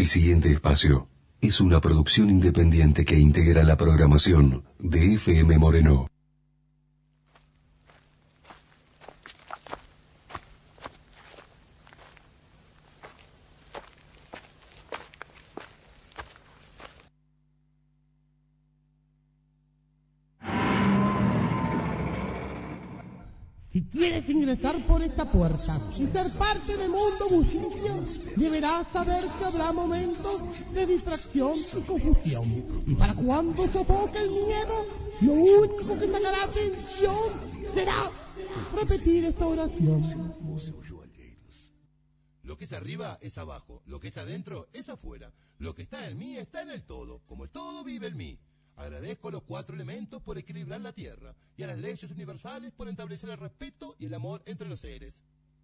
El siguiente espacio es una producción independiente que integra la programación de FM Moreno. Si quieres ingresar por esta puerta y ser parte del mundo bullicio, deberás saber que habrá momentos de distracción y confusión. Y para cuando sofoque el miedo, lo único que sacará atención será repetir esta oración. Lo que es arriba es abajo, lo que es adentro es afuera, lo que está en mí está en el todo, como el todo vive en mí. Agradezco a los 4 elementos por equilibrar la tierra y a las leyes universales por establecer el respeto y el amor entre los seres.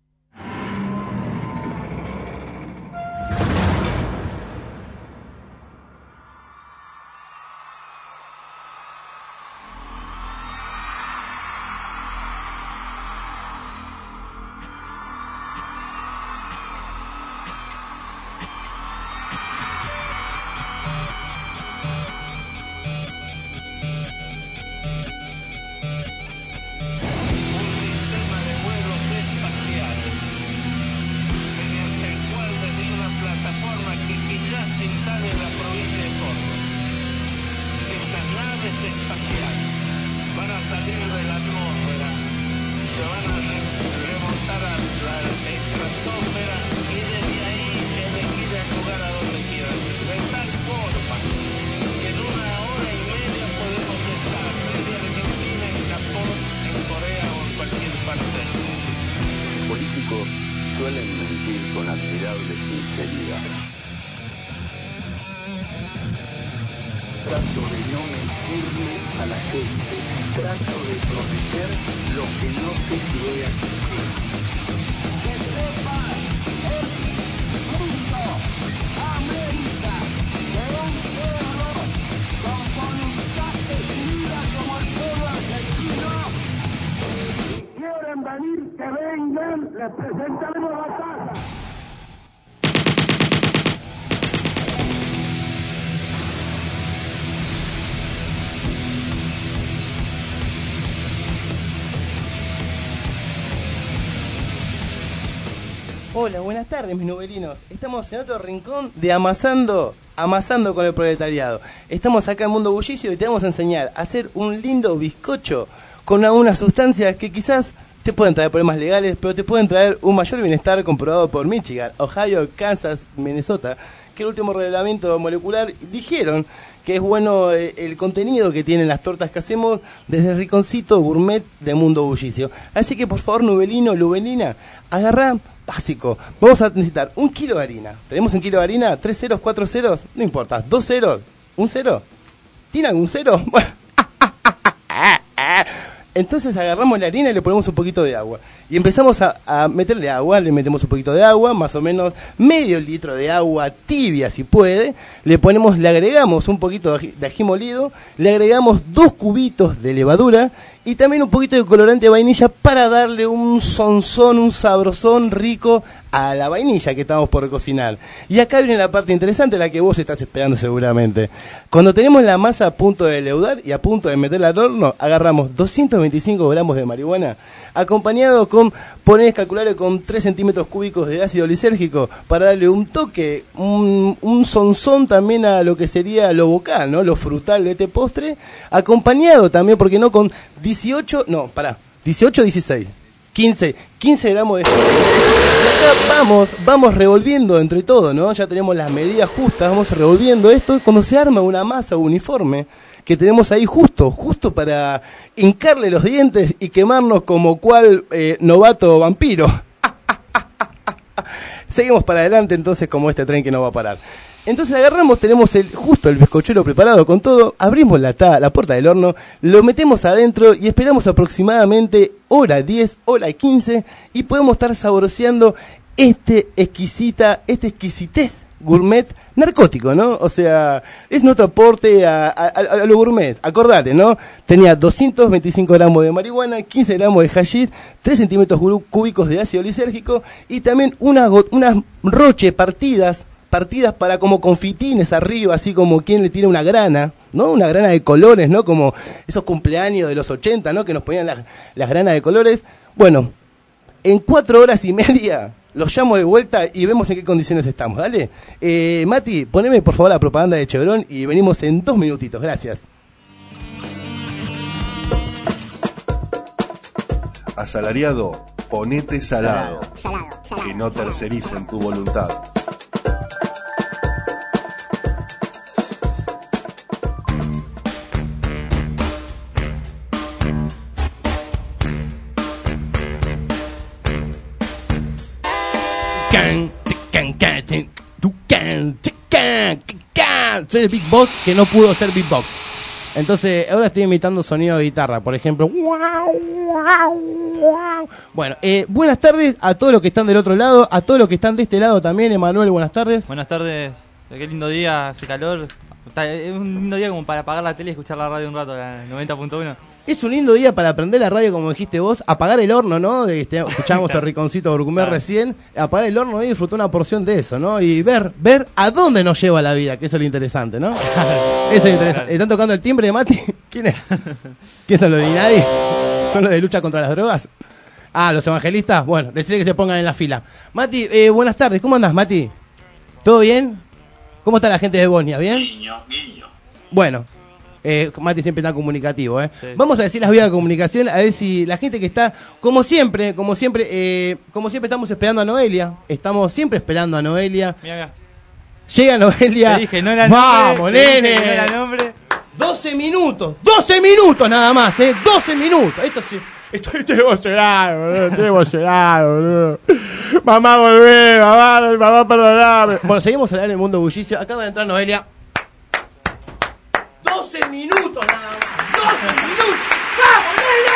Suelen mentir con admirable sinceridad. Trato de no mentirle a la gente. Trato de prometer lo que no sé si voy a cumplir. Que sepa el mundo, América, de un pueblo con voluntad decidida como el pueblo argentino. Si quieren venir, que vengan, les presentaremos la casa. Hola, buenas tardes, mis nubelinos. Estamos en otro rincón de Amasando con el proletariado. Estamos acá en Mundo Bullicio y te vamos a enseñar a hacer un lindo bizcocho con algunas sustancias que quizás te pueden traer problemas legales, pero te pueden traer un mayor bienestar comprobado por Michigan, Ohio, Kansas, Minnesota, que el último reglamento molecular dijeron que es bueno el contenido que tienen las tortas que hacemos desde el rinconcito gourmet de Mundo Bullicio. Así que por favor, nubelino, lubelina, agarrá básico. Vamos a necesitar 1 kilo de harina. ¿Tenemos 1 kilo de harina? 3 ceros, 4 ceros, no importa. 2 ceros, 1 cero. ¿Tiene algún cero? Bueno. Entonces agarramos la harina y le ponemos un poquito de agua. Y empezamos a meterle agua, le metemos un poquito de agua, más o menos medio litro de agua tibia si puede. Le agregamos un poquito de ají molido, le agregamos 2 cubitos de levadura y también un poquito de colorante de vainilla para darle un sonzón, un sabrosón rico a la vainilla que estamos por cocinar. Y acá viene la parte interesante, la que vos estás esperando seguramente. Cuando tenemos la masa a punto de leudar y a punto de meterla al horno, agarramos 225 gramos de marihuana, acompañado con, ponés calcularle con 3 centímetros cúbicos de ácido lisérgico para darle un toque, un sonzón también a lo que sería lo vocal, ¿no? Lo frutal de este postre, acompañado también, porque no, con 18, 16, 15 gramos de azúcar. Y acá vamos revolviendo entre todo, ¿no? Ya tenemos las medidas justas, vamos revolviendo esto, y cuando se arma una masa uniforme, que tenemos ahí justo para hincarle los dientes y quemarnos como cual novato vampiro. Seguimos para adelante entonces como este tren que no va a parar. Entonces agarramos, tenemos el bizcochuelo preparado con todo, abrimos la puerta del horno, lo metemos adentro y esperamos aproximadamente hora 10, hora 15 y podemos estar saboreando este exquisitez gourmet narcótico, ¿no? O sea, es nuestro aporte a lo gourmet. Acordate, ¿no? Tenía 225 gramos de marihuana, 15 gramos de hashish, 3 centímetros cúbicos de ácido lisérgico y también unas roche partidas partidas para como confitines arriba, así como quien le tira una grana, ¿no? Una grana de colores, ¿no? Como esos cumpleaños de los 80, ¿no? Que nos ponían las granas de colores. Bueno, en 4 horas y media los llamo de vuelta y vemos en qué condiciones estamos, ¿dale? Mati, poneme por favor la propaganda de Chevron y venimos en 2 minutitos, gracias. Asalariado, ponete salado. Que no tercericen tu voluntad. Soy el Big Boss que no pudo ser Big Boss. Entonces, ahora estoy imitando sonido de guitarra, por ejemplo. Bueno, buenas tardes a todos los que están del otro lado, a todos los que están de este lado también. Emanuel, buenas tardes. Buenas tardes, qué lindo día, hace calor. Es un lindo día como para apagar la tele y escuchar la radio un rato, la 90.1. Es un lindo día para prender la radio, como dijiste vos, apagar el horno, ¿no? Escuchábamos el Riconcito Burgumé recién, apagar el horno y disfrutar una porción de eso, ¿no? Y ver a dónde nos lleva la vida, que eso es lo interesante, ¿no? Eso es lo interesante. ¿Están tocando el timbre de Mati? ¿Quién es? ¿Quién son los de Inadi? ¿Son los de lucha contra las drogas? Ah, los evangelistas. Bueno, decirle que se pongan en la fila. Mati, buenas tardes, ¿cómo andás, Mati? ¿Todo bien? ¿Cómo está la gente de Bosnia? ¿Bien? Guiño. Bueno. Mati siempre está comunicativo, Sí. Vamos a decir las vías de comunicación, a ver si la gente que está, como siempre estamos esperando a Noelia, estamos siempre esperando a Noelia. Mira, Llega Noelia. te dije, no era ¡vamos, nombre, te nene! dije que no era nombre. 12 minutos nada más, 12 minutos. Estoy emocionado, boludo. Mamá, volvé, mamá, perdoname. Bueno, seguimos en el mundo bullicio. Acaba de entrar Noelia. 12 minutos nada más. 12 minutos. ¡Vamos,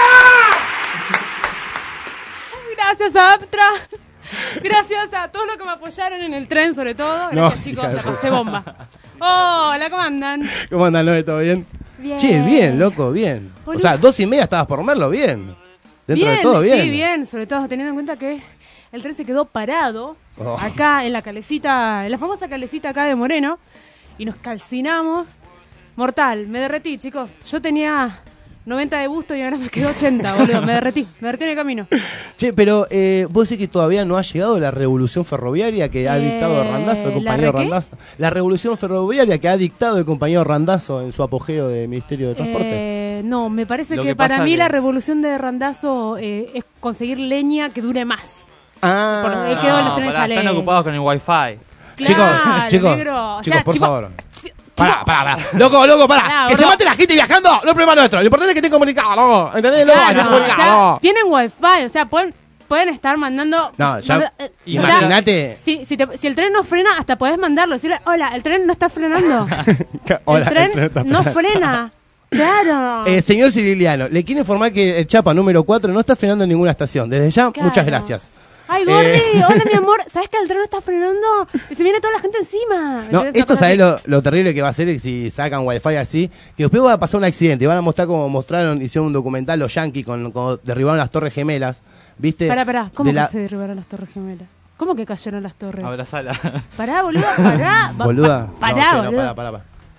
Noelia! Gracias a Aptra. Gracias a todos los que me apoyaron en el tren, sobre todo. Gracias, chicos, la pasé bomba. Hola, ¿cómo andan? ¿Cómo andan, Noe? ¿Todo bien? Bien. Che, bien, loco, bien. Boludo. O sea, 2:30 estabas por Merlo, bien. Dentro de todo, bien. Sí, bien, sobre todo teniendo en cuenta que el tren se quedó parado Oh. acá en la calecita, en la famosa calecita acá de Moreno, y nos calcinamos. Mortal, me derretí, chicos. Yo tenía 90 de busto y ahora me quedó 80, boludo. Me derretí en el camino. Che, pero vos decís que todavía no ha llegado la revolución ferroviaria que ha dictado Randazzo, el compañero ¿la re qué? Randazzo. La revolución ferroviaria que ha dictado el compañero Randazzo en su apogeo de Ministerio de Transporte. No, me parece Lo que que para pasa mí que- la revolución de Randazzo es conseguir leña que dure más. Ah, por ahí quedó los trenes Pará, están alegres. ocupados con el wifi. Claro, chicos, negro. O chicos, sea, por chico- favor. Pará. Loco, pará. Pará, Que se gordo. mate la gente viajando, no es problema nuestro. Lo importante es que estén comunicados, loco. ¿Entendés? Loco, Claro, estén o comunicados, sea, loco. tienen wifi, o sea, pueden estar mandando. No, ya- o sea, imagínate. si el tren no frena, hasta podés mandarlo. Decirle, hola, el tren no está frenando. Hola, el tren está no frenando. frena. Claro. Señor Ciriliano, le quiero informar que el Chapa número 4 no está frenando en ninguna estación. Desde ya, Claro. muchas gracias. Ay, Gordi, hola, mi amor. ¿Sabes que el tren no está frenando? Y se viene toda la gente encima. No, ¿Entendés? esto Una cosa sabés así. lo terrible que va a ser si sacan wifi así, que después va a pasar un accidente, van a mostrar como mostraron, hicieron un documental los Yankees cuando derribaron las Torres Gemelas, ¿viste? Pará, ¿cómo De que la- se derribaron las Torres Gemelas? ¿Cómo que cayeron las torres? Abrazala. Pará, boludo, pará. Boluda. Pará, No, che, no, boludo. pará.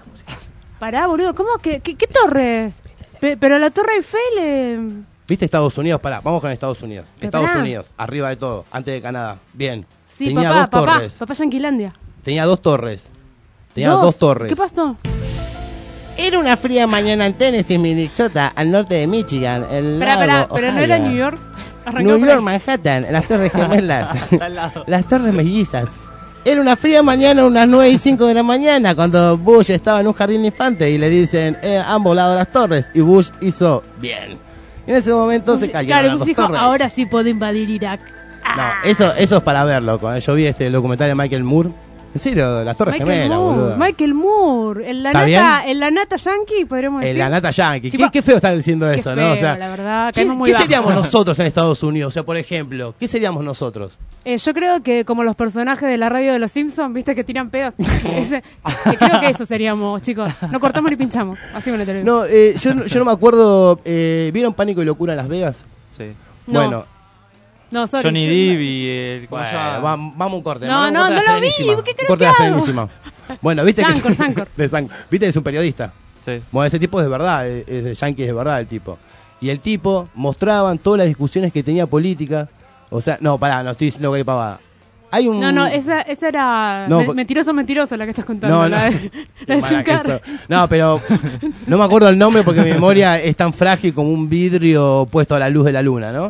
Pará, boludo, ¿cómo que qué torres? Pero la Torre Eiffel... ¿Viste Estados Unidos? Pará, vamos con Estados Unidos. Pero Estados pará. Unidos, arriba de todo, antes de Canadá. Bien. Sí, Tenía papá, dos torres. papá Yanquilandia. Tenía dos torres. Tenía dos torres. ¿Qué pasó? Era una fría mañana en Tennessee, Minnesota, al norte de Michigan. El Pará, lago pero no Ohio. era New York. Arrancó New por York, ahí. Manhattan, las Torres Gemelas. Está al lado. Las Torres Mellizas. Era una fría mañana, unas 9:05 de la mañana, cuando Bush estaba en un jardín de infantes y le dicen, han volado las torres. Y Bush hizo bien. Y en ese momento se cayeron Claro, las Bush dos dijo, torres. ahora sí puedo invadir Irak. No, eso es para verlo. Yo vi el documental de Michael Moore. En serio, las Torres Gemelas, boludo. Michael Moore, en la ¿Está nata yankee, podríamos decir. La nata yankee. Chico, Qué feo estar diciendo qué eso, feo, ¿no? O sea, la verdad, ¿qué caemos muy bajo. seríamos nosotros en Estados Unidos? O sea, por ejemplo, ¿qué seríamos nosotros? Yo creo que como los personajes de la radio de los Simpsons, viste que tiran pedos. Creo que eso seríamos, chicos. No cortamos ni pinchamos. Así me lo te lo digo. No, yo no me acuerdo. ¿Vieron Pánico y Locura en Las Vegas? Sí. No. Bueno, No, sorry. Johnny Depp y el... ¿cómo se Bueno, llama? vamos a un corte. No, Un no, corte de no la lo vi, Serenísima. ¿qué Un crees corte que de la hago? Serenísima. Bueno, viste Sancor. De Sancor. Viste que es un periodista. Sí. Bueno, ese tipo es de verdad, es de Yankees de verdad el tipo. Y el tipo mostraban todas las discusiones que tenía política. O sea, no, pará, no estoy diciendo que hay pavada. Hay un... No, esa era No, mentiroso la que estás contando. No, la no. de, la de Jim Carrey. No, pero no me acuerdo el nombre porque mi memoria es tan frágil como un vidrio puesto a la luz de la luna, ¿no?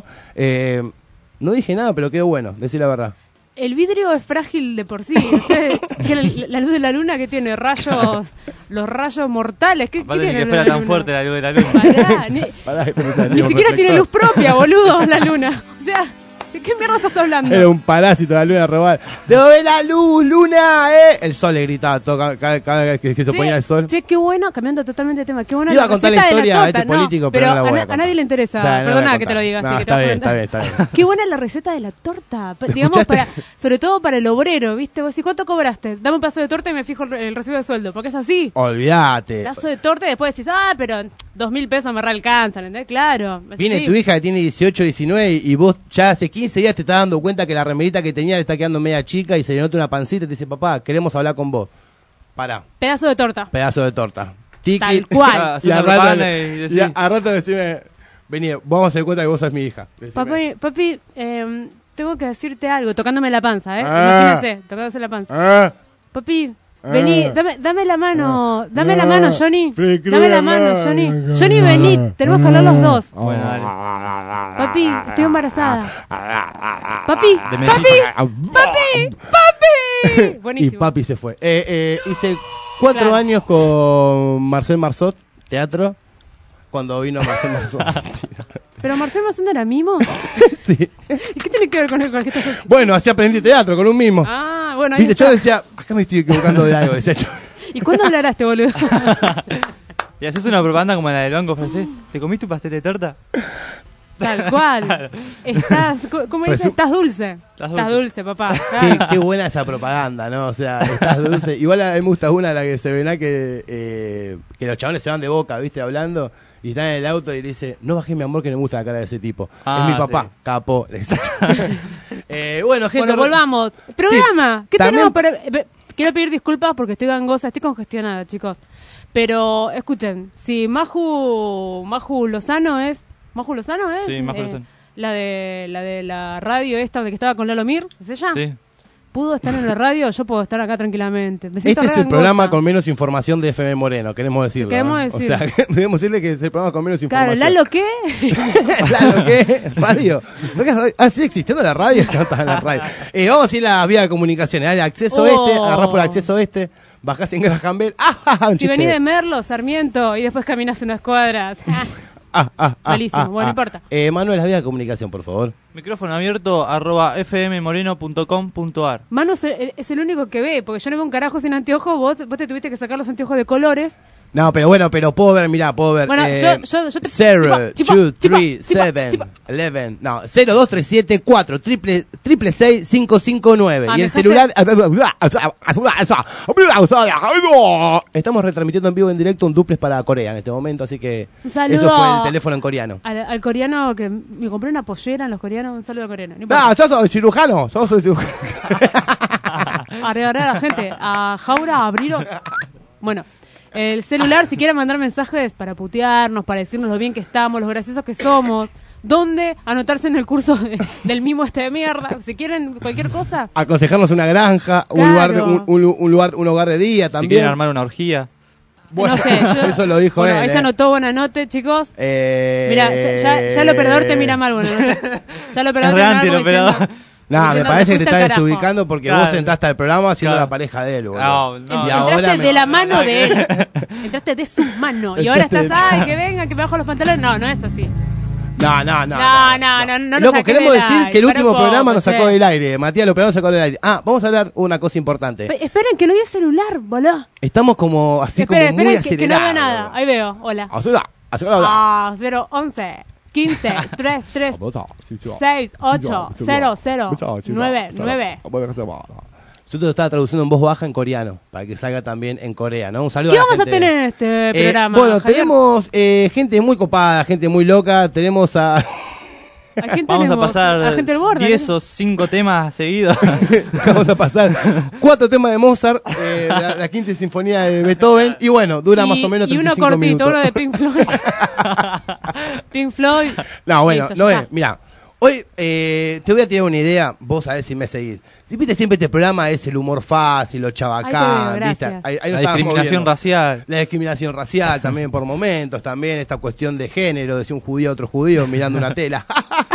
No dije nada, pero quedó bueno, decir la verdad. El vidrio es frágil de por sí. O sea, que la luz de la luna que tiene rayos, los rayos mortales. ¿Qué Aparte tiene ni que la fuera luz de tan la fuerte luna? la luz de la luna. Pará, Pará, que pensaba, ni digo, siquiera tiene reflector. luz propia, boludo, la luna. O sea, ¿de qué mierda estás hablando? Era un parásito la luna robada. ¡Te doy la luz, luna! El sol le gritaba todo, cada vez que se ponía el sol. Che, qué bueno, cambiando totalmente de tema. Qué bueno Iba a contar la receta de historia torta. a este político, pero no la voy a a contar. nadie le interesa. Dale, no la voy Perdona a que te lo contar. diga. No, así que está te bien, vas a está comentar. bien. Qué buena la receta de la torta. Digamos, sobre todo para el obrero, ¿viste? Vos decís, ¿cuánto cobraste? Dame un pedazo de torta y me fijo el recibo de sueldo. Porque es así. Olvídate. Pedazo de torta y después decís, pero 2.000 pesos me realcanzan, ¿entendés? Claro. es Viene así. tu hija que tiene 18, 19 y vos ya hace 15 días te estás dando cuenta que la remerita que tenía le está quedando media chica y se le nota una pancita y te dice, papá, queremos hablar con vos. Pará, Pedazo de torta. pedazo de torta. Tiki. Tal cual. Hacer Y una al rato, propaganda y decir- al rato decime, vení, vamos a dar cuenta que vos sos mi hija. Decime. Papi, tengo que decirte algo, tocándome la panza, ¿eh? Ah. Imagínese, tocándose la panza. Ah, Papi, vení, dame la mano, dame la mano, Johnny. Fricri, Dame la mano, no, Johnny. no, Johnny, vení, tenemos que hablar los dos. Bueno, dale. Papi, estoy embarazada. Papi, De papi, papi. y Buenísimo. papi se fue. Hice 4 Claro. años con Marcel Marceau, teatro, cuando vino Marcel Marceau. Pero Marcel Mazón era mimo. Sí. ¿Y qué tiene que ver con el que estás haciendo? Bueno, así aprendí teatro con un mismo. Ah, bueno, ahí Viste, yo está. decía, acá me estoy equivocando de algo, decía yo. ¿Y cuándo hablará este boludo? Y haces una propaganda como la del banco francés. ¿Te comiste un pastel de torta? Tal cual. ¿Cómo dice? Resu- Estás dulce. Estás Estás dulce, papá. Qué buena esa propaganda, ¿no? O sea, estás dulce. Igual a mí me gusta una, la que se ven que los chabones se van de boca, ¿viste? Hablando, y están en el auto y le dice, no bajé mi amor que no me gusta la cara de ese tipo. Ah, es mi papá, sí. capo. Bueno, gente. Bueno, volvamos. Programa. Sí, ¿Qué también- tenemos para...? Quiero pedir disculpas porque estoy gangosa, estoy congestionada, chicos. Pero, escuchen, si Maju Lozano es... ¿Maju Lozano es? Sí, Maju Lozano. La de la radio esta de que estaba con Lalo Mir, ¿es ella? Sí. ¿Pudo estar en la radio? Yo puedo estar acá tranquilamente. Me siento Este es re el programa gangosa. con menos información de FM Moreno, queremos decirlo. Queremos ¿no? decir. O sea, debemos decirle que es el programa con menos Claro, información. ¿Lalo qué? ¿Lalo qué? ¿Radio? ¿Sigue existiendo la radio? Ya está en la radio. Vamos a ir a la vía de comunicaciones. Dale, acceso Oh. agarrás por acceso bajás en Graham Bell. Un Si chiste. venís de Merlo, Sarmiento, y después caminas unas cuadras. Malísimo, bueno, no importa. Manuel, la vía de comunicación, por favor. Micrófono abierto @fmmoreno.com.ar. Manu es el único que ve, porque yo no veo un carajo sin anteojos, vos te tuviste que sacar los anteojos de colores. No, pero pero puedo ver. Bueno, yo te... 0, chipa, 2, chipa, 3, chipa, 7, chipa. 11, no, 0, 2, 3, 7, 4, 6, 5, 5, 9. Ah, Y me el celular... Estamos retransmitiendo en vivo, en directo, un duplex para Corea en este momento, así que Un saludo eso fue el teléfono en coreano. al coreano que me compré una pollera en los coreanos, un saludo al coreano. No importa. No, yo soy cirujano, Arriba a la gente, a Jaura, a Abriro. Bueno, el celular, si quieren mandar mensajes para putearnos, para decirnos lo bien que estamos, los graciosos que somos, ¿dónde anotarse en el curso del mimo de mierda? Si quieren cualquier cosa. Aconsejarnos una granja, un Claro. un hogar de día Si también. quieren armar una orgía. Bueno, No sé, eso lo dijo bueno, él. ahí se anotó, buena nota, chicos. Mira, ya el operador te mira mal, bueno. Ya el operador Es te re mira mal anti el como operador. diciendo- No, me diciendo, parece que te "Fuiste al estás carajo". desubicando porque Claro. vos entraste al programa siendo Claro. la pareja de él, boludo. No, no. Y Entraste ahora de la mano de él. Entraste de su mano. Y ahora Entraste estás, de- ay, que vengan, que me bajo los pantalones. No, no es así. No. No nos Loco, saques queremos del decir aire, que el para último un poco, programa nos sacó che. del aire. Matías, el operador nos sacó del aire. Vamos a hablar una cosa importante. Esperen, que no dio celular, boludo. Estamos como así Esperen, como muy esperen, que no acelerados. veo nada. Ahí veo, hola. Hola. 0, 11, 15, 3, 3, 6, 8, 0, 0, 9, 9. Yo te lo estaba traduciendo en voz baja en coreano, para que salga también en Corea, ¿no? Un saludo ¿Qué a la vamos a gente. tener en este programa? Bueno, Javier? tenemos gente muy copada, gente muy loca. Tenemos a... ¿A quién Vamos a tenemos? pasar A gente del borde, 10 ¿no? o 5 temas seguidos. Vamos a pasar 4 temas de Mozart, la quinta sinfonía de Beethoven, y bueno, dura más o menos 35 y uno cortito, minutos. uno de Pink Floyd. Pink Floyd. No, bueno, Listo, no ya es, está. mira, hoy te voy a tirar una idea, vos a ver si me seguís. Si viste siempre este programa es el humor fácil, lo chabacán, Ahí ¿viste? te veo, gracias. Ahí La nos estábamos discriminación viendo. racial. La discriminación racial también por momentos, también esta cuestión de género, de si un judío a otro judío mirando una tela.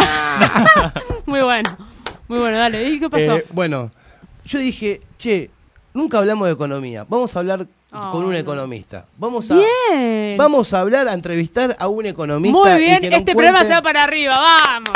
Muy bueno. Muy bueno, dale. ¿Y qué pasó? Bueno, yo dije, che, nunca hablamos de economía, vamos a hablar con un no. economista. Vamos Bien. a hablar, a entrevistar a un economista. Muy y bien, que nos este programa cuente, se va para arriba, vamos.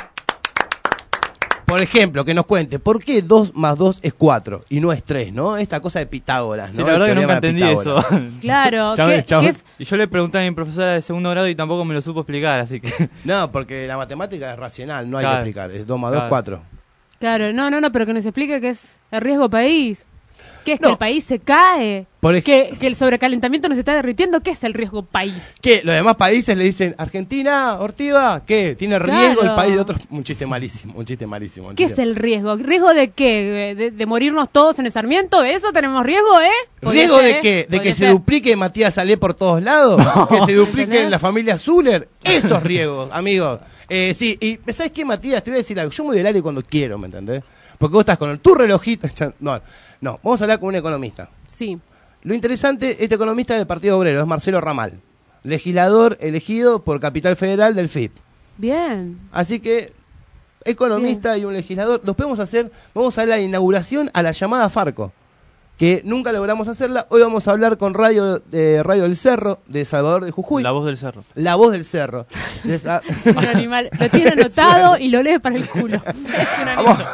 por ejemplo, que nos cuente, ¿por qué 2 más 2 es 4 y no es 3, no? Esta cosa de Pitágoras, Sí, ¿no? la verdad El que nunca teorema de entendí eso. Pitágoras. Claro, Chabón, ¿qué, chabón. qué es? Y yo le pregunté a mi profesora de segundo grado y tampoco me lo supo explicar, así que... No, porque la matemática es racional, no hay Claro. que explicar. Es 2 más 2, Claro. 4. Claro, no, pero que nos explique qué es el riesgo país. ¿Qué es No. que el país se cae? Por ej- Que el sobrecalentamiento nos está derritiendo. ¿Qué es el riesgo país? ¿Qué? Los demás países le dicen, Argentina, Ortiva, ¿qué? ¿Tiene riesgo Claro. el país de otros? Un chiste malísimo, un chiste malísimo. ¿Qué es el riesgo? ¿Riesgo de qué? ¿De morirnos todos en el Sarmiento? ¿De eso tenemos riesgo, Podría ¿Riesgo ser, de qué? ¿De Podría que se ser. duplique Matías Salé por todos lados? ¿Que se duplique ¿Entendés? en la familia Zuller? Esos riesgos, amigos. Sí, y ¿sabes qué, Matías? Te voy a decir algo. Yo me voy del aire cuando quiero, ¿me entendés? Porque vos estás con tu relojito. No, vamos a hablar con un economista. Sí. Lo interesante, este economista del Partido Obrero es Marcelo Ramal, legislador elegido por Capital Federal del FIP. Bien. Así que, economista y un legislador, los podemos hacer, vamos a la inauguración a la llamada Farco, que nunca logramos hacerla. Hoy vamos a hablar con Radio del Cerro, de Salvador de Jujuy. La voz del cerro. La voz del Cerro. De esa- Es un animal. Lo tiene anotado y lo lee para el culo. Es un animal.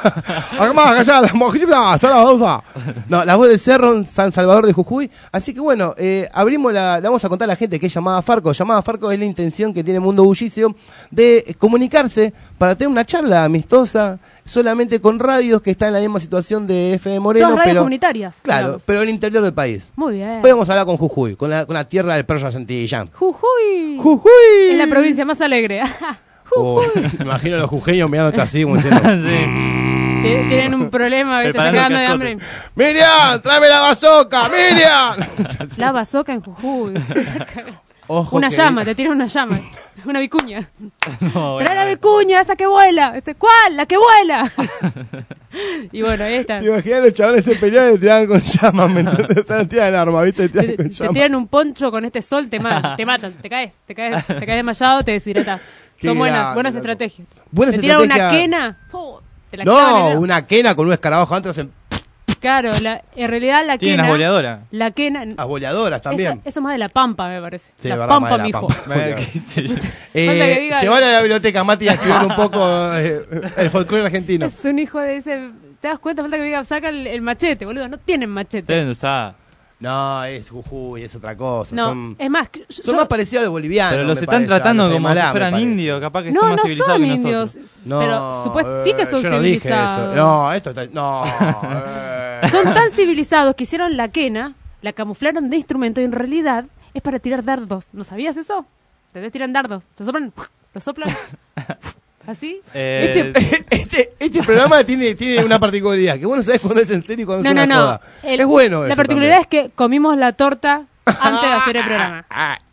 No, la voz del Cerro en San Salvador de Jujuy. Así que bueno, abrimos le vamos a contar a la gente que es llamada Farco. Llamada Farco es la intención que tiene Mundo Bullicio de comunicarse para tener una charla amistosa solamente con radios que están en la misma situación de FM Moreno. Todas radios pero, comunitarias. claro, digamos. pero en el interior del país. Muy bien. Hoy vamos a hablar con Jujuy, con la tierra del perro Santillán. Jujuy. ¡Jujuy! Es la provincia más alegre. Oh, me imagino a los jujeños mirándote así como diciendo... Tienen un problema, ¿viste? Están Preparando cagando de el hambre. ¡Miriam! ¡Tráeme la bazooka! ¡Miriam! La bazooka en Jujuy. Ojo Una que- llama, te tiran una llama. Una vicuña. No, Trae la bueno. vicuña, esa que vuela. ¿Cuál? La que vuela. Y bueno, ahí está. Te imaginas los chavales se peleaban y te tiraban con llamas, ¿me entendés? O sea, no tiran arma, ¿viste? Te Te, tiran con te llamas. tiran un poncho con este sol, te matan, te caes desmayado, te deshidratas. Qué Son buenas grande, loco. estrategias. Buenas te tiran una estrategias. quena. Te la clavan en No, el- una quena con un escarabajo adentro hacen Claro, en realidad la Tienen quena. las boleadoras. La quena. las boleadoras también. Eso más de la pampa, me parece. Sí, la verdad, pampa, más de la mijo. Pampa. ¿Qué sé yo? Falta que diga- Llevar a la biblioteca, Mati, a estudiar un poco el folclore argentino. Es un hijo de ese. ¿Te das cuenta? Falta que diga, saca el machete, boludo. No tienen machete. Deben de usar. No, es Jujuy, es otra cosa. No, son es más. son más parecidos a los bolivianos. Pero los me están parece, a tratando los como aymalá, si me fueran parece. indios, capaz que No, son más no civilizados son que indios. nosotros. No, Pero sí que son yo no dije civilizados. eso. No, esto está... No. Son tan civilizados que hicieron la quena, la camuflaron de instrumento y en realidad es para tirar dardos. ¿No sabías eso? Te ves tiran dardos. Te soplan, lo soplan. ¿Así? Este programa tiene una particularidad, que vos no sabés cuándo es en serio y cuándo No, es no, una no. joda. Es bueno La eso particularidad también. es que comimos la torta antes de hacer el programa.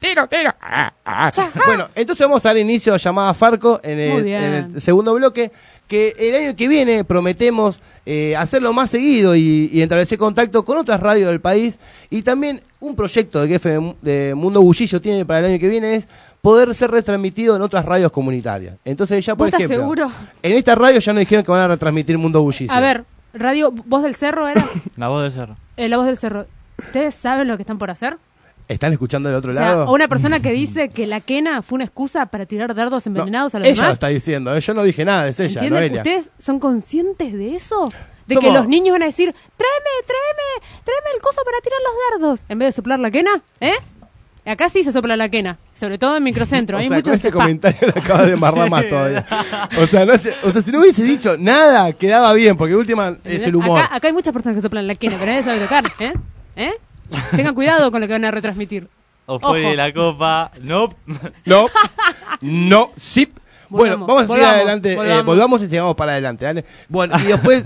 Bueno, entonces vamos a dar inicio a llamada Farco Muy en bien. el segundo bloque, que el año que viene prometemos hacerlo más seguido y establecer contacto con otras radios del país, y también un proyecto de que de Mundo Bullillo tiene para el año que viene es poder ser retransmitido en otras radios comunitarias. Entonces ya, por ¿Vos estás ejemplo, seguro? en esta radio ya nos dijeron que van a retransmitir Mundo Bullicio. A ver, Radio Voz del Cerro era. La voz del cerro. La Voz del Cerro. ¿Ustedes saben lo que están por hacer? ¿Están escuchando del otro O sea, lado? a una persona que dice que la quena fue una excusa para tirar dardos No, envenenados a los ella demás. lo está diciendo, yo no dije nada, es ella, ¿Entienden? Noelia. ¿Ustedes son conscientes de eso? De Somos- que los niños van a decir, tráeme el coso para tirar los dardos. En vez de soplar la quena, ¿eh? Acá sí se sopla la quena, sobre todo en microcentro. O Hay sea, con muchos ese spa. comentario lo acabas de embarrar más todavía. O sea, si no hubiese dicho nada, quedaba bien, porque última es ¿Entendés? el humor. Acá hay muchas personas que soplan la quena, pero nadie sabe tocar, ¿eh? Tengan cuidado con lo que van a retransmitir. O fue Ojo. de la copa. No. No, no, sí. Bueno, vamos a seguir adelante. Volvamos y sigamos para adelante, ¿vale? Bueno, y después...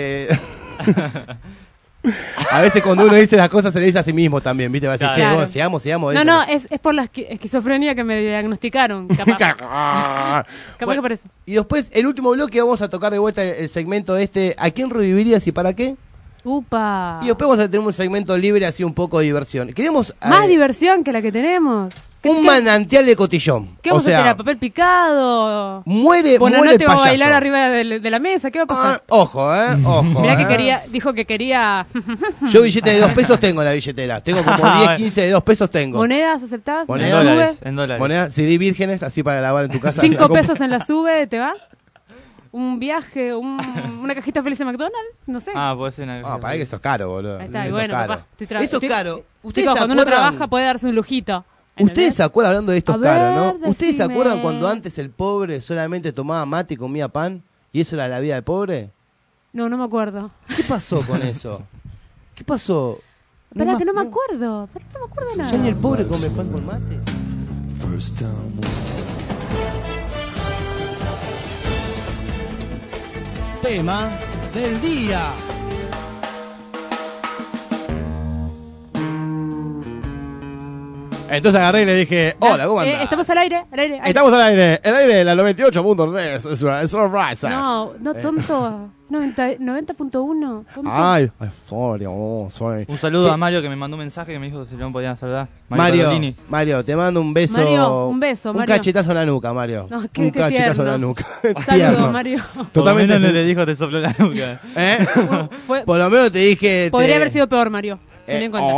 a veces cuando uno dice las cosas se le dice a sí mismo también, ¿viste? Va a decir, claro. Che, vos, sigamos. No, es por la esquizofrenia que me diagnosticaron, capaz. Capaz Bueno, que por eso. y después, el último bloque, vamos a tocar de vuelta el segmento ¿a quién revivirías y para qué? ¡Upa! Y después vamos a tener un segmento libre, así un poco de diversión. Queremos... Más diversión que la que tenemos. Un manantial de cotillón. ¿Qué vamos a tirar? ¿Papel picado? Muere no el te va a payaso. bailar arriba de la mesa. ¿Qué va a pasar? Ojo. Mirá que dijo que quería... Yo billete de 2 pesos tengo en la billetera. Tengo como 10, 15 de 2 pesos tengo. ¿Monedas aceptás? ¿Monedas? En dólares. ¿Monedas? CD vírgenes, así para lavar en tu casa. 5 pesos en la sube, ¿te va? ¿Un viaje? ¿Una cajita feliz de McDonald's? No sé. Puede ser una... para que eso es caro, boludo. Ahí está, y Eso bueno, es caro. papá. Eso es caro. ¿Ustedes Chicos, se cuando uno acuerdan? trabaja puede darse un lujito. ¿Ustedes se acuerdan, hablando de estos A ver, caros, no? ¿Ustedes se decime. acuerdan cuando antes el pobre solamente tomaba mate y comía pan? ¿Y eso era la vida del pobre? No me acuerdo. ¿Qué pasó con eso? ¿Qué pasó? Espera, que no me acuerdo. No me acuerdo nada. ¿Ya ni el pobre come pan con mate? Tema del día. Entonces agarré y le dije, hola, ¿cómo andás? Estamos al aire. Estamos al aire, el aire de la 98.3, es Sunrise. No, tonto. 90.1. Tonto. Ay, sorry. Un saludo a Mario que me mandó un mensaje que me dijo que si no podían saludar. Mario, te mando un beso. Mario, un beso, Un Mario. cachetazo en la nuca, Mario. No, un qué cachetazo en tierno. la nuca. Saludos, Mario. Por lo menos no sí. le dijo te sopló la nuca. Por lo menos te dije... Podría haber sido peor, Mario. Ten en cuenta.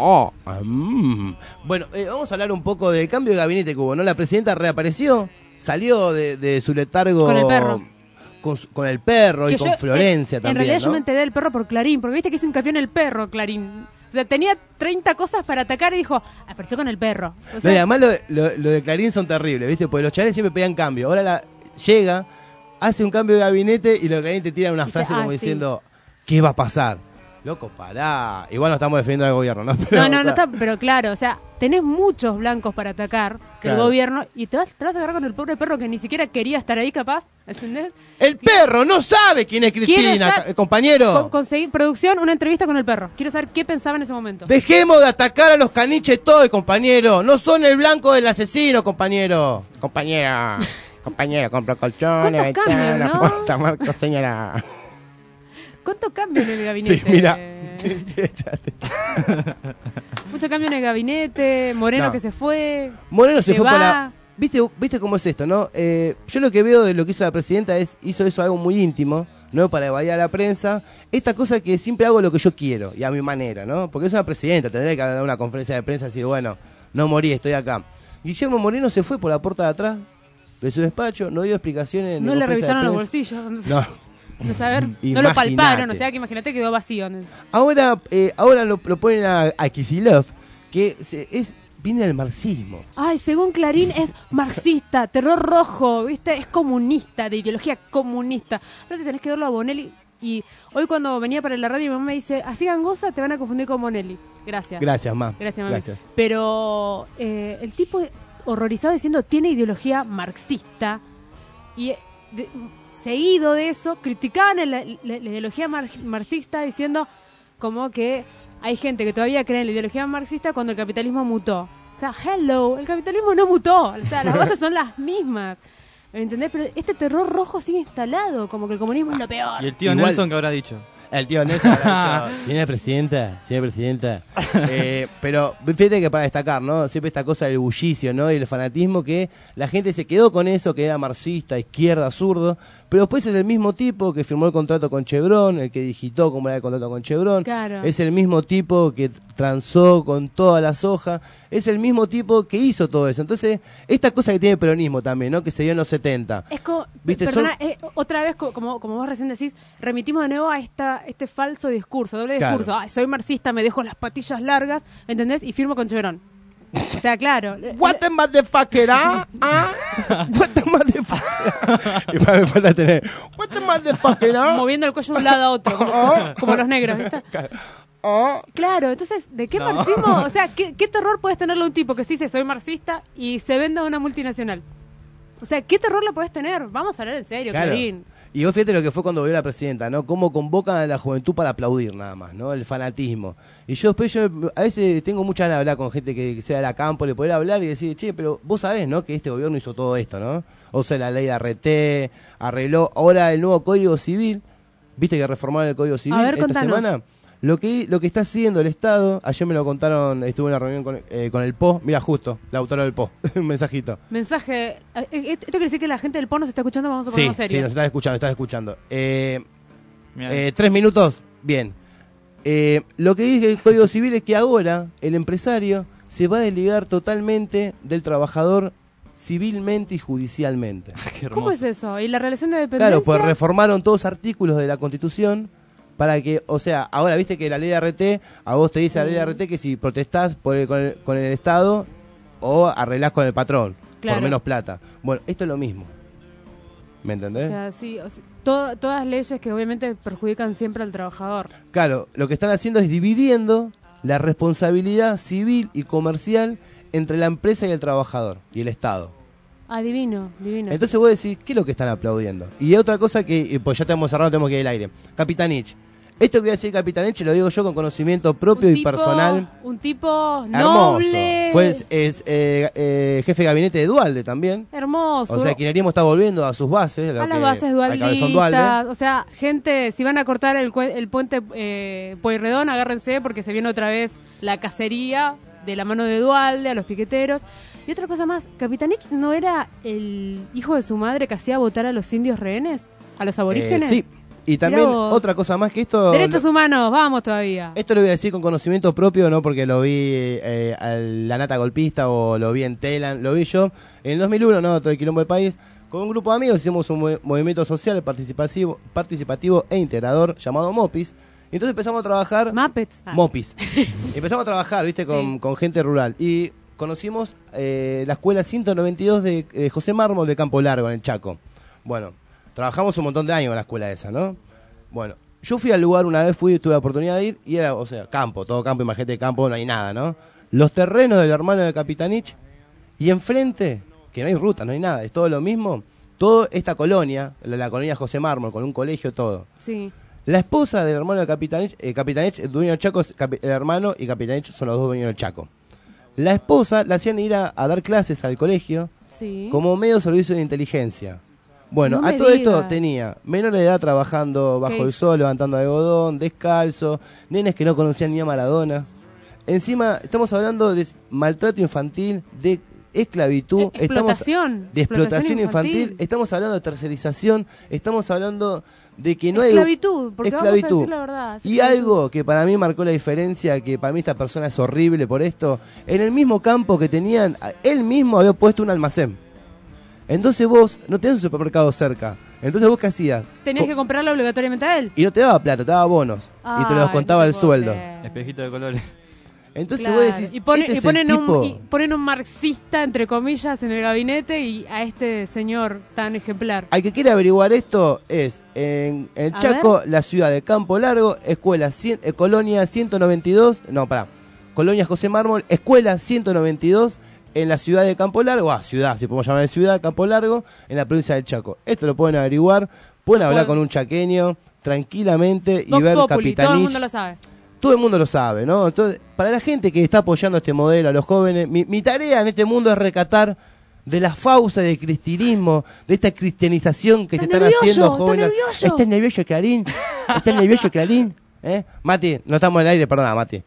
Bueno, vamos a hablar un poco del cambio de gabinete que hubo, ¿no? La presidenta reapareció, salió de su letargo... Con el perro. Con el perro y Que con yo, Florencia también, en realidad ¿no? yo me enteré del perro por Clarín, porque viste que hizo hincapié en el perro, Clarín. O sea, tenía 30 cosas para atacar y dijo, apareció con el perro. O No, sea, y además lo de Clarín son terribles, ¿viste? Porque los chavales siempre pedían cambio. Ahora llega, hace un cambio de gabinete y los de Clarín te tiran una Dice, frase como sí. diciendo, ¿qué va a pasar? Loco, pará. Igual no estamos defendiendo al gobierno, ¿no? Pero, no está, pero claro, o sea, tenés muchos blancos para atacar del Claro. gobierno y te vas a agarrar con el pobre perro que ni siquiera quería estar ahí capaz, ¿entendés? El perro no sabe quién es Cristina, compañero. Conseguí producción, una entrevista con el perro. Quiero saber qué pensaba en ese momento. Dejemos de atacar a los caniches todos, compañero. No son el blanco del asesino, compañero. Compañero, compra colchones. ¿Cuántos cambios, no? ¿Cuánta marca, señora? ¿Cuánto cambio en el gabinete? Sí, mira. Mucho cambio en el gabinete, Moreno No. que se fue. Moreno se fue va. por la... ¿Viste cómo es esto, no? Yo lo que veo de lo que hizo la presidenta hizo eso algo muy íntimo, ¿no? Para evadir a la prensa. Esta cosa que siempre hago lo que yo quiero y a mi manera, ¿no? Porque es una presidenta, tendría que dar una conferencia de prensa y decir, bueno, no morí, estoy acá. Guillermo Moreno se fue por la puerta de atrás de su despacho, no dio explicaciones. No ni le conferencia de revisaron los prensa. bolsillos. No. No saber, no lo palparon, Imaginate. o sea que imagínate quedó vacío. Ahora lo ponen a Kicillof, que viene del marxismo. Ay, según Clarín es marxista, terror rojo, ¿viste? Es comunista, de ideología comunista. Ahora te tenés que verlo a Bonelli. Y hoy cuando venía para la radio mi mamá me dice, así gangosa te van a confundir con Bonelli. Gracias. Gracias, ma. Gracias, mami. Gracias. Pero el tipo horrorizado diciendo tiene ideología marxista y seguido de eso criticaban la ideología marxista diciendo como que hay gente que todavía cree en la ideología marxista cuando el capitalismo mutó. O sea, el capitalismo no mutó. O sea, las bases son las mismas. ¿Entendés? Pero este terror rojo sigue instalado, como que el comunismo es lo peor. ¿Y el tío Igual. Nelson qué habrá dicho? El tío Nelson habrá dicho, señora presidenta. Pero fíjate que para destacar, ¿no? Siempre esta cosa del bullicio, ¿no? Y el fanatismo, que la gente se quedó con eso, que era marxista, izquierda, zurdo, pero después es el mismo tipo que firmó el contrato con Chevron, el que digitó cómo era el contrato con Chevron, Claro. es el mismo tipo que transó con toda la soja, es el mismo tipo que hizo todo eso. Entonces, esta cosa que tiene el peronismo también, ¿no? Que se dio en los 70. Es como, ¿Viste? perdona, otra vez, como vos recién decís, remitimos de nuevo a este falso discurso, doble Claro. discurso. Ay, soy marxista, me dejo las patillas largas, ¿entendés? Y firmo con Chevron. O sea, claro. What the motherfucker, What the motherfucker. Y me falta tener, what the motherfucker, Moviendo el cuello de un lado a otro, como los negros, ¿viste? Claro, entonces, ¿de qué marxismo? O sea, ¿qué terror puedes tenerle a un tipo que sí dice soy marxista y se vende a una multinacional? O sea, ¿qué terror le podés tener? Vamos a hablar en serio, Claro. Clarín. Y vos fíjate lo que fue cuando volvió la presidenta, ¿no? Cómo convocan a la juventud para aplaudir nada más, ¿no? El fanatismo. Y yo después, a veces tengo mucha ganas de hablar con gente que sea de la campo, le poder hablar y decir, che, pero vos sabés, ¿no? Que este gobierno hizo todo esto, ¿no? O sea, la ley de RT, arregló ahora el nuevo Código Civil. ¿Viste que reformaron el Código Civil A ver, esta contanos. semana? Lo que está haciendo el Estado, ayer me lo contaron, estuve en una reunión con el PO, mira justo, la autora del PO, un mensajito. Mensaje. Esto quiere decir que la gente del PO nos está escuchando, vamos a Sí, ponernos sí, serios. nos estás escuchando. Bien. 3 minutos, bien. Lo que dice el Código Civil es que ahora el empresario se va a desligar totalmente del trabajador civilmente y judicialmente. Qué hermoso. ¿Cómo es eso? ¿Y la relación de dependencia? Claro, pues reformaron todos los artículos de la Constitución para que, o sea, ahora viste que la ley de RT, a vos te dice la ley de RT que si protestás con el Estado o arreglás con el patrón, Claro. por menos plata. Bueno, esto es lo mismo. ¿Me entendés? O sea, sí, todas leyes que obviamente perjudican siempre al trabajador. Claro, lo que están haciendo es dividiendo la responsabilidad civil y comercial entre la empresa y el trabajador y el Estado. Ah, divino. Entonces vos decís, ¿qué es lo que están aplaudiendo? Y otra cosa que, pues ya tenemos cerrado, tenemos que ir al aire. Capitanich. Esto que voy a decir Capitanich lo digo yo con conocimiento propio y personal. Un tipo Hermoso. noble. Fue jefe de gabinete de Dualde también. Hermoso. O sea, el kirchnerismo está volviendo a sus bases. a las bases al cabezón dualistas. O sea, gente, si van a cortar el puente Pueyrredón, agárrense porque se viene otra vez la cacería de la mano de Dualde a los piqueteros. Y otra cosa más, ¿Capitanich no era el hijo de su madre que hacía votar a los indios rehenes? ¿A los aborígenes? Sí. Y también Mirá vos. otra cosa más que esto... Derechos humanos, vamos todavía. Esto lo voy a decir con conocimiento propio, no porque lo vi a la nata golpista o lo vi en Telan, lo vi yo en el 2001, no, todo el quilombo del país, con un grupo de amigos hicimos un movimiento social participativo e integrador llamado Mopis. Y entonces empezamos a trabajar... Muppets. Mopis. Empezamos a trabajar, viste, Sí. con gente rural. Y conocimos la escuela 192 de José Mármol de Campo Largo, en el Chaco. Bueno, trabajamos un montón de años en la escuela esa, ¿no? Bueno, yo fui al lugar una vez, tuve la oportunidad de ir, y era, o sea, campo, todo campo, imagínate campo, no hay nada, ¿no? Los terrenos del hermano de Capitanich, y enfrente, que no hay ruta, no hay nada, es todo lo mismo, toda esta colonia, la colonia José Mármol, con un colegio, todo. Sí. La esposa del hermano de Capitanich, el dueño del Chaco, el hermano y Capitanich son los dos dueños del Chaco. La esposa la hacían ir a dar clases al colegio Sí. como medio de servicio de inteligencia. Bueno, No a me todo esto digas. tenía menores de edad trabajando bajo ¿Qué? el sol, levantando algodón, descalzo, nenes que no conocían ni a Maradona. Encima, estamos hablando de maltrato infantil, de esclavitud, Explotación. de explotación infantil, estamos hablando de tercerización, estamos hablando de que no hay Esclavitud, porque vamos a esclavitud. decir la verdad. es Y esclavitud. algo que para mí marcó la diferencia, que para mí esta persona es horrible por esto, en el mismo campo que tenían, él mismo había puesto un almacén. Entonces vos no tenías un supermercado cerca. Entonces vos qué hacías? Tenías que comprarlo obligatoriamente a él. Y no te daba plata, te daba bonos. y te los Ay, descontaba no te el puedo sueldo. creer. Espejito de colores. Entonces Claro. vos decís, y, pone- este y es ponen, el tipo... y ponen un marxista, entre comillas, en el gabinete y a este señor tan ejemplar. Al que quiere averiguar esto es en el A Chaco, la ciudad de Campo Largo, escuela colonia 192, colonia José Mármol, escuela 192 en la ciudad de Campo Largo, ciudad, si podemos llamar de ciudad, Campo Largo, en la provincia del Chaco. Esto lo pueden averiguar, pueden hablar con un chaqueño tranquilamente y Vox ver Populi, todo el Capitanich. mundo lo sabe. Todo el mundo lo sabe, ¿no? Entonces, para la gente que está apoyando este modelo, a los jóvenes, mi tarea en este mundo es recatar de la fausa del cristianismo, de esta cristianización que Está te están nervioso, haciendo, está jóvenes. nervioso. ¿Estás nervioso, Clarín? ¿Estás nervioso, Clarín? Mati, no estamos en el aire, perdona, Mati.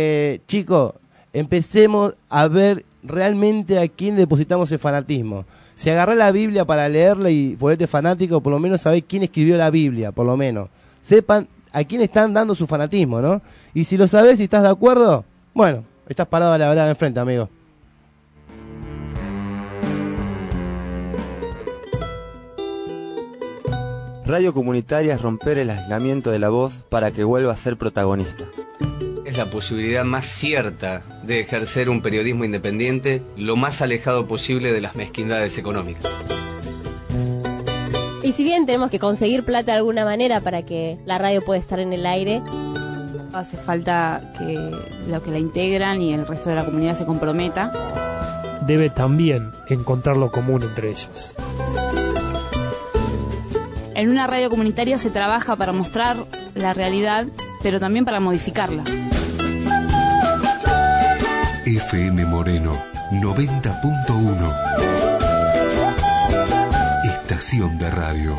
Chicos, empecemos a ver realmente a quién depositamos el fanatismo. Si agarrás la Biblia para leerla y ponerte fanático, por lo menos sabés quién escribió la Biblia, por lo menos. Sepan a quién están dando su fanatismo, ¿no? Y si lo sabés y estás de acuerdo, bueno, estás parado a la verdad enfrente, amigo. Radio comunitaria es romper el aislamiento de la voz para que vuelva a ser protagonista. Es la posibilidad más cierta de ejercer un periodismo independiente lo más alejado posible de las mezquindades económicas. Y si bien tenemos que conseguir plata de alguna manera para que la radio pueda estar en el aire, hace falta que los que la integran y el resto de la comunidad se comprometa. debe también encontrar lo común entre ellos. En una radio comunitaria se trabaja para mostrar la realidad, pero también para modificarla. FM Moreno 90.1. Estación de radio.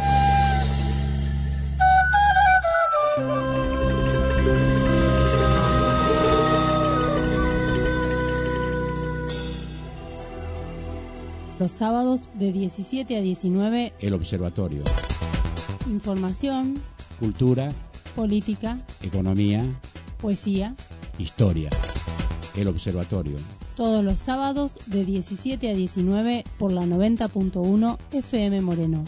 Los sábados de 17 a 19, El Observatorio. Información, Cultura, política, economía, poesía, historia. El Observatorio. Todos los sábados de 17 a 19 por la 90.1 FM Moreno.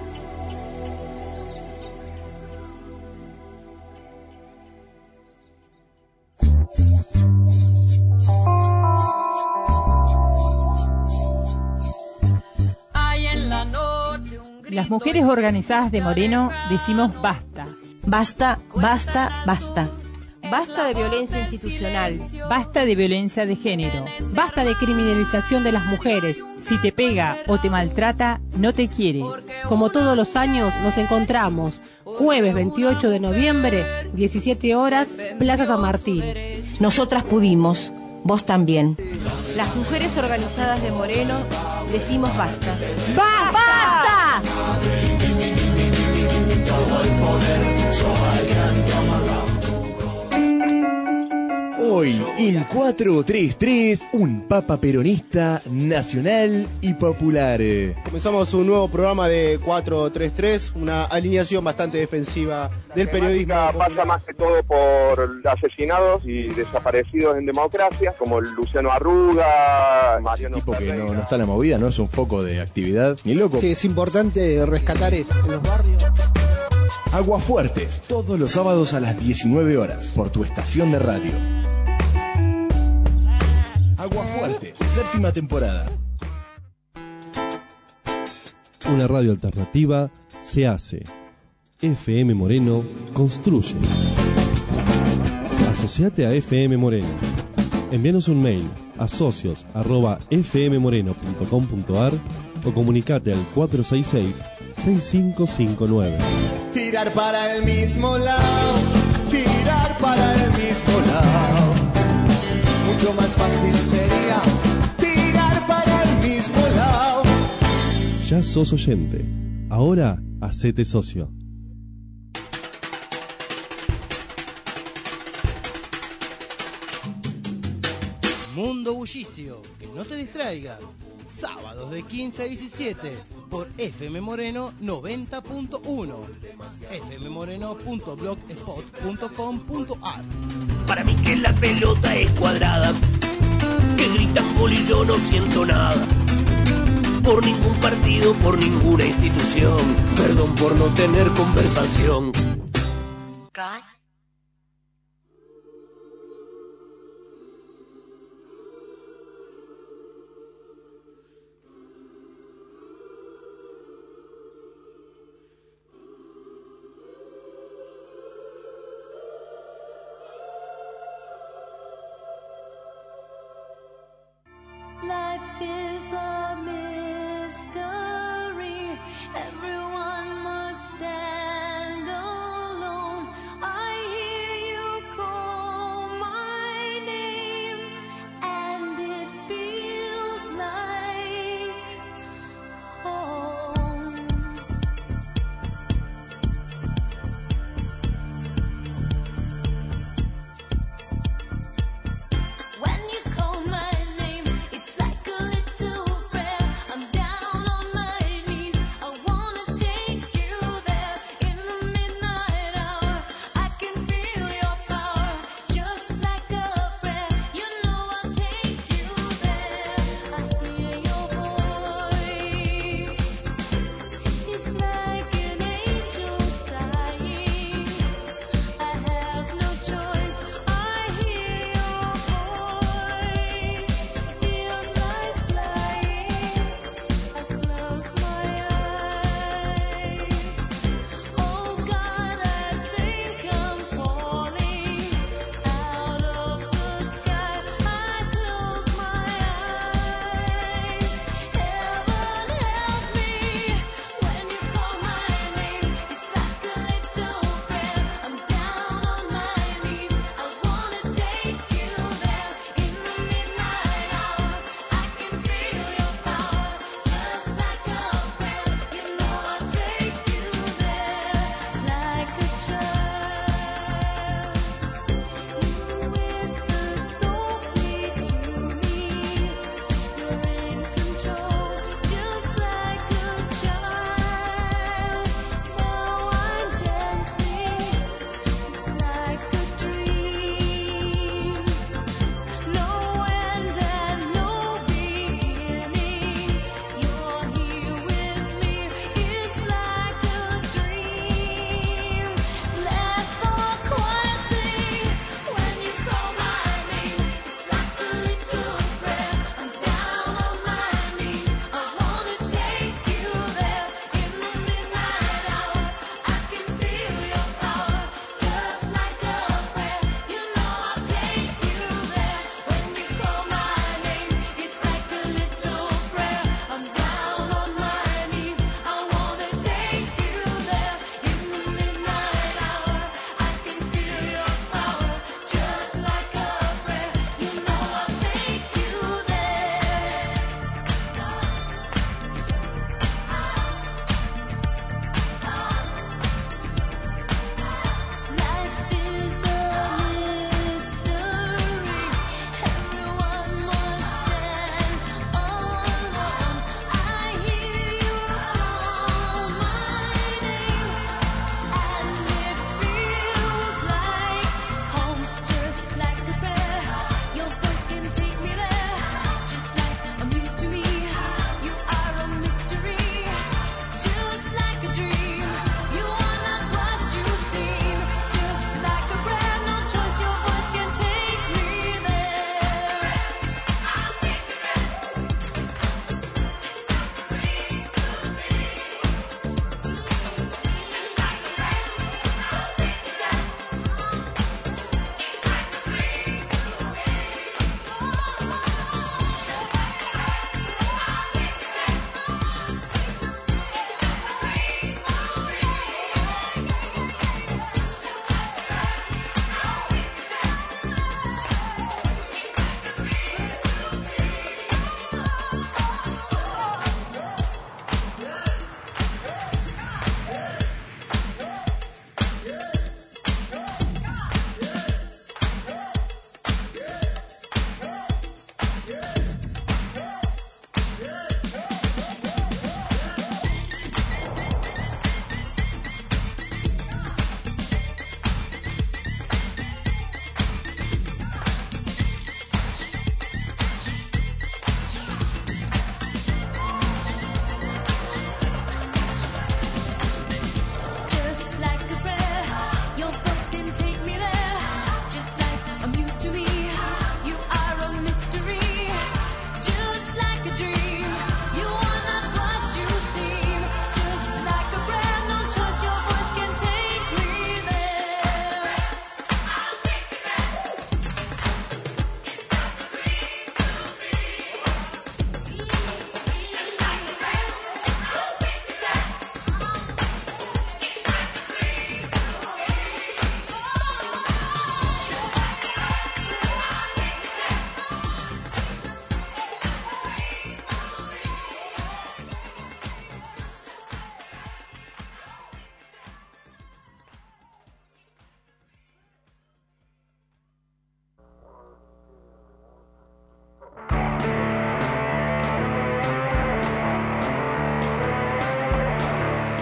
Las mujeres organizadas de Moreno decimos basta. Basta, basta, basta. Basta de violencia institucional. Basta de violencia de género. Basta de criminalización de las mujeres. Si te pega o te maltrata, no te quiere. Como todos los años nos encontramos jueves 28 de noviembre, 17 horas, Plaza San Martín. Nosotras pudimos, vos también. Las mujeres organizadas de Moreno decimos basta. ¡Basta! ¡Basta! Hoy en 433, un papa peronista nacional y popular. Comenzamos un nuevo programa de 433, una alineación bastante defensiva del periodismo. Pasa más que todo por asesinados y desaparecidos en democracia, como Luciano Arruga, Mariano Tipo que no está en la movida, no es un foco de actividad, ni loco. Sí, es importante rescatar eso en los barrios. Aguafuertes, todos los sábados a las 19 horas, por tu estación de radio. Aguafuertes, séptima temporada. Una radio alternativa se hace. FM Moreno construye. Asociate a FM Moreno. Envíanos un mail a socios@fmmoreno.com.ar o comunicate al 466-6559. Tirar para el mismo lado, tirar para el mismo lado. Mucho más fácil sería tirar para el mismo lado. Ya sos oyente. Ahora, hacete socio. Mundo Bullicio, que no te distraiga. Sábados de 15 a 17 por FM Moreno 90.1. fmmoreno.blogspot.com.ar. Para mí que la pelota es cuadrada, que gritan gol y yo no siento nada. Por ningún partido, por ninguna institución. Perdón por no tener conversación. Life is a mystery. Everyone must stand alone.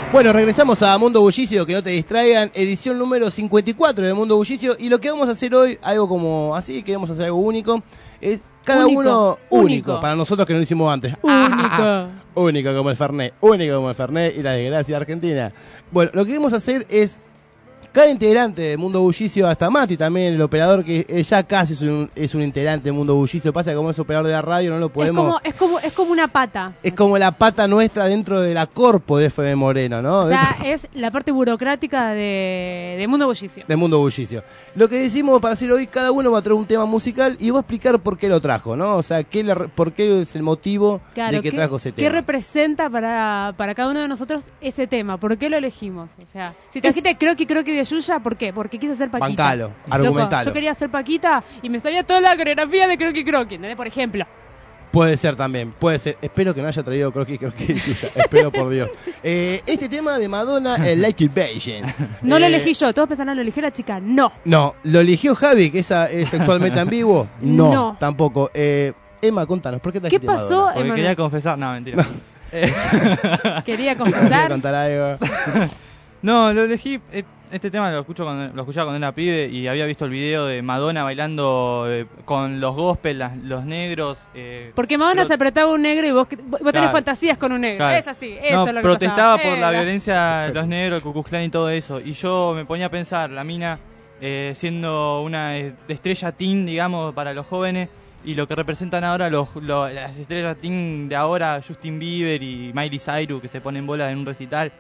Bueno, regresamos a Mundo Bullicio, que no te distraigan, edición número 54 de Mundo Bullicio, y lo que vamos a hacer hoy, algo como así, queremos hacer algo único, es cada uno único, para nosotros que no lo hicimos antes. Único como el Fernet, y la desgracia argentina. Bueno, lo que queremos hacer es, cada integrante de Mundo Bullicio, hasta Mati también, el operador, que ya casi es un integrante de Mundo Bullicio, pasa que como es operador de la radio no lo podemos... Es como una pata. Es como la pata nuestra dentro de la corpo de FM Moreno, ¿no? O sea, es la parte burocrática de Mundo Bullicio. De Mundo Bullicio. Lo que decimos para hacer hoy, cada uno va a traer un tema musical y va a explicar por qué lo trajo, ¿no? O sea, por qué es el motivo de que trajo ese tema. ¿Qué representa para cada uno de nosotros ese tema? ¿Por qué lo elegimos? O sea, si trajiste Croqui de Yuya, ¿por qué? Porque quise hacer Paquita. Bancalo, argumentalo. Yo quería hacer Paquita y me sabía toda la coreografía de Croqui, ¿entendés? Por ejemplo. Puede ser también, puede ser. Espero que no haya traído Croqui de Yuya. Espero por Dios. Este tema de Madonna, el Like It Beijing. No lo elegí yo, todos pensaron lo eligió la chica. No. No, ¿lo eligió Javi, que es sexualmente ambiguo? No, tampoco. Emma, contanos, ¿por qué trajiste Madonna? ¿Qué pasó, Porque quería confesar, no, mentira. Quería confesar. Quería contar algo. No, lo elegí. Este tema lo escuchaba cuando era pibe y había visto el video de Madonna bailando con los gospel, los negros. Porque Madonna se apretaba un negro y vos tenés fantasías con un negro. Claro. Es así, eso es lo que protestaba pasaba. Por la violencia de los negros, el Ku Klux Klan y todo eso. Y yo me ponía a pensar, la mina siendo una estrella teen, digamos, para los jóvenes, y lo que representan ahora las estrellas teen de ahora, Justin Bieber y Miley Cyrus, que se ponen bolas en un recital.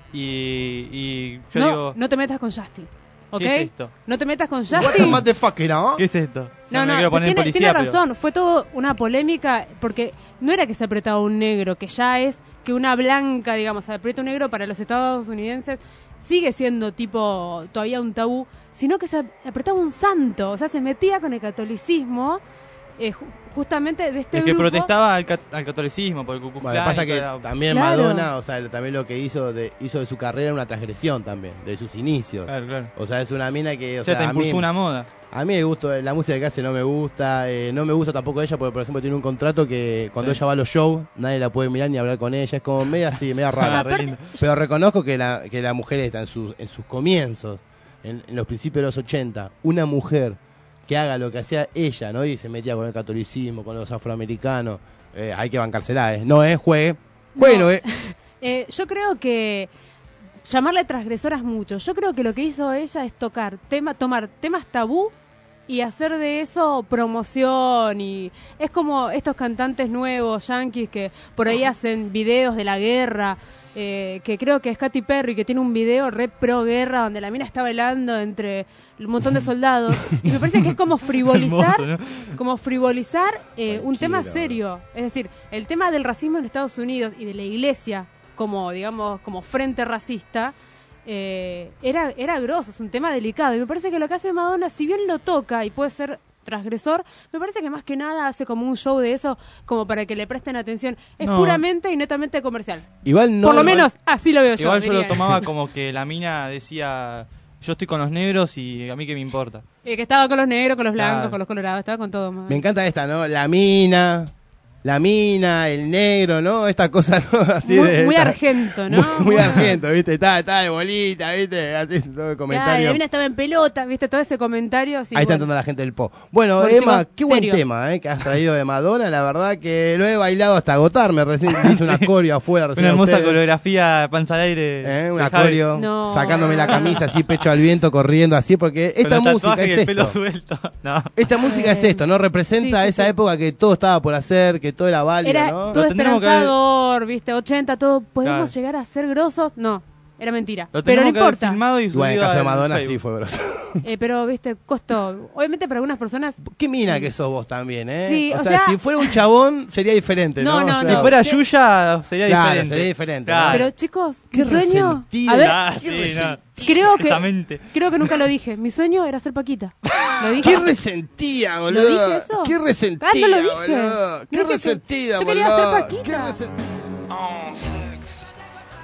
Y yo digo... No te metas con Justin, ¿ok? ¿Qué es esto? No te metas con Justin. ¿No? ¿Qué es esto? No, me quiero poner tiene razón. Fue todo una polémica porque no era que se apretaba un negro, que ya es que una blanca, digamos, se aprieta un negro para los estadounidenses, sigue siendo tipo todavía un tabú, sino que se apretaba un santo, o sea, se metía con el catolicismo. Justamente de este el que grupo protestaba al catolicismo por el Ku Klux Klan. Lo que pasa que también Madonna, o sea, también lo que hizo de su carrera una transgresión también, de sus inicios. Claro. O sea, es una mina que... O sea, te impulsó una moda. A mí el gusto, la música que hace no me gusta, no me gusta tampoco ella porque, por ejemplo, tiene un contrato que cuando ella va a los shows, nadie la puede mirar ni hablar con ella, es como media rara. Pero reconozco que la mujer está en sus comienzos, en los principios de los 80, una mujer que haga lo que hacía ella, ¿no? Y se metía con el catolicismo, con los afroamericanos. Hay que bancársela, ¿no? Juegue. Bueno, yo creo que llamarle transgresoras mucho. Yo creo que lo que hizo ella es tomar temas tabú y hacer de eso promoción. Y es como estos cantantes nuevos, yankees, que por ahí hacen videos de la guerra. Que creo que es Katy Perry, que tiene un video re pro guerra donde la mina está bailando entre un montón de soldados y me parece que es como frivolizar hermoso, ¿no? Como frivolizar un tema serio, es decir, el tema del racismo en Estados Unidos y de la iglesia como, digamos, como frente racista era grosso, es un tema delicado y me parece que lo que hace Madonna, si bien lo toca y puede ser transgresor, me parece que más que nada hace como un show de eso como para que le presten atención. Es puramente y netamente comercial. Igual no. Por lo menos así lo veo yo. Igual yo lo tomaba como que la mina decía, yo estoy con los negros y a mí qué me importa. Que estaba con los negros, con los blancos, con los colorados, estaba con todo. Me encanta esta, ¿no? La mina, el negro, ¿no? Esta cosa, ¿no? Así muy argento, ¿no? Muy argento, ¿viste? Está de bolita, ¿viste? Así todo el comentario. La mina estaba en pelota, ¿viste? Todo ese comentario. Sí, ahí está entrando la gente del Po. Bueno, Emma, chicos, qué buen tema, que has traído de Madonna. La verdad que lo he bailado hasta agotarme. Recién hice una coreo afuera. Una hermosa coreografía, panza al aire. Una coreo, sacándome la camisa así, pecho al viento, corriendo así, porque esta música es esto. Pelo suelto. No. Esta música es esto, ¿no? Representa esa época que todo estaba por hacer, que todo era válido, era ¿no? todo esperanzador, ¿viste? 80, todo. ¿Podemos llegar a ser grosos? No, era mentira. Pero no importa. Bueno, en el caso de Madonna sí fue grosso. Pero, ¿viste? Costó. Obviamente para algunas personas... Qué mina que sos vos también, ¿eh? Sí, o sea, si fuera un chabón sería diferente, ¿no? No, si fuera Yuya sería diferente. Sería diferente. Claro. Pero, chicos, qué mi sueño... resentido. A ver, creo que nunca lo dije. Mi sueño era ser Paquita. ¿Lo dije? ¡Qué resentida, boludo! ¿Lo dije eso? ¡Qué resentida, no lo dije. boludo! ¡Qué resentida, yo boludo! Yo quería ser Paquita.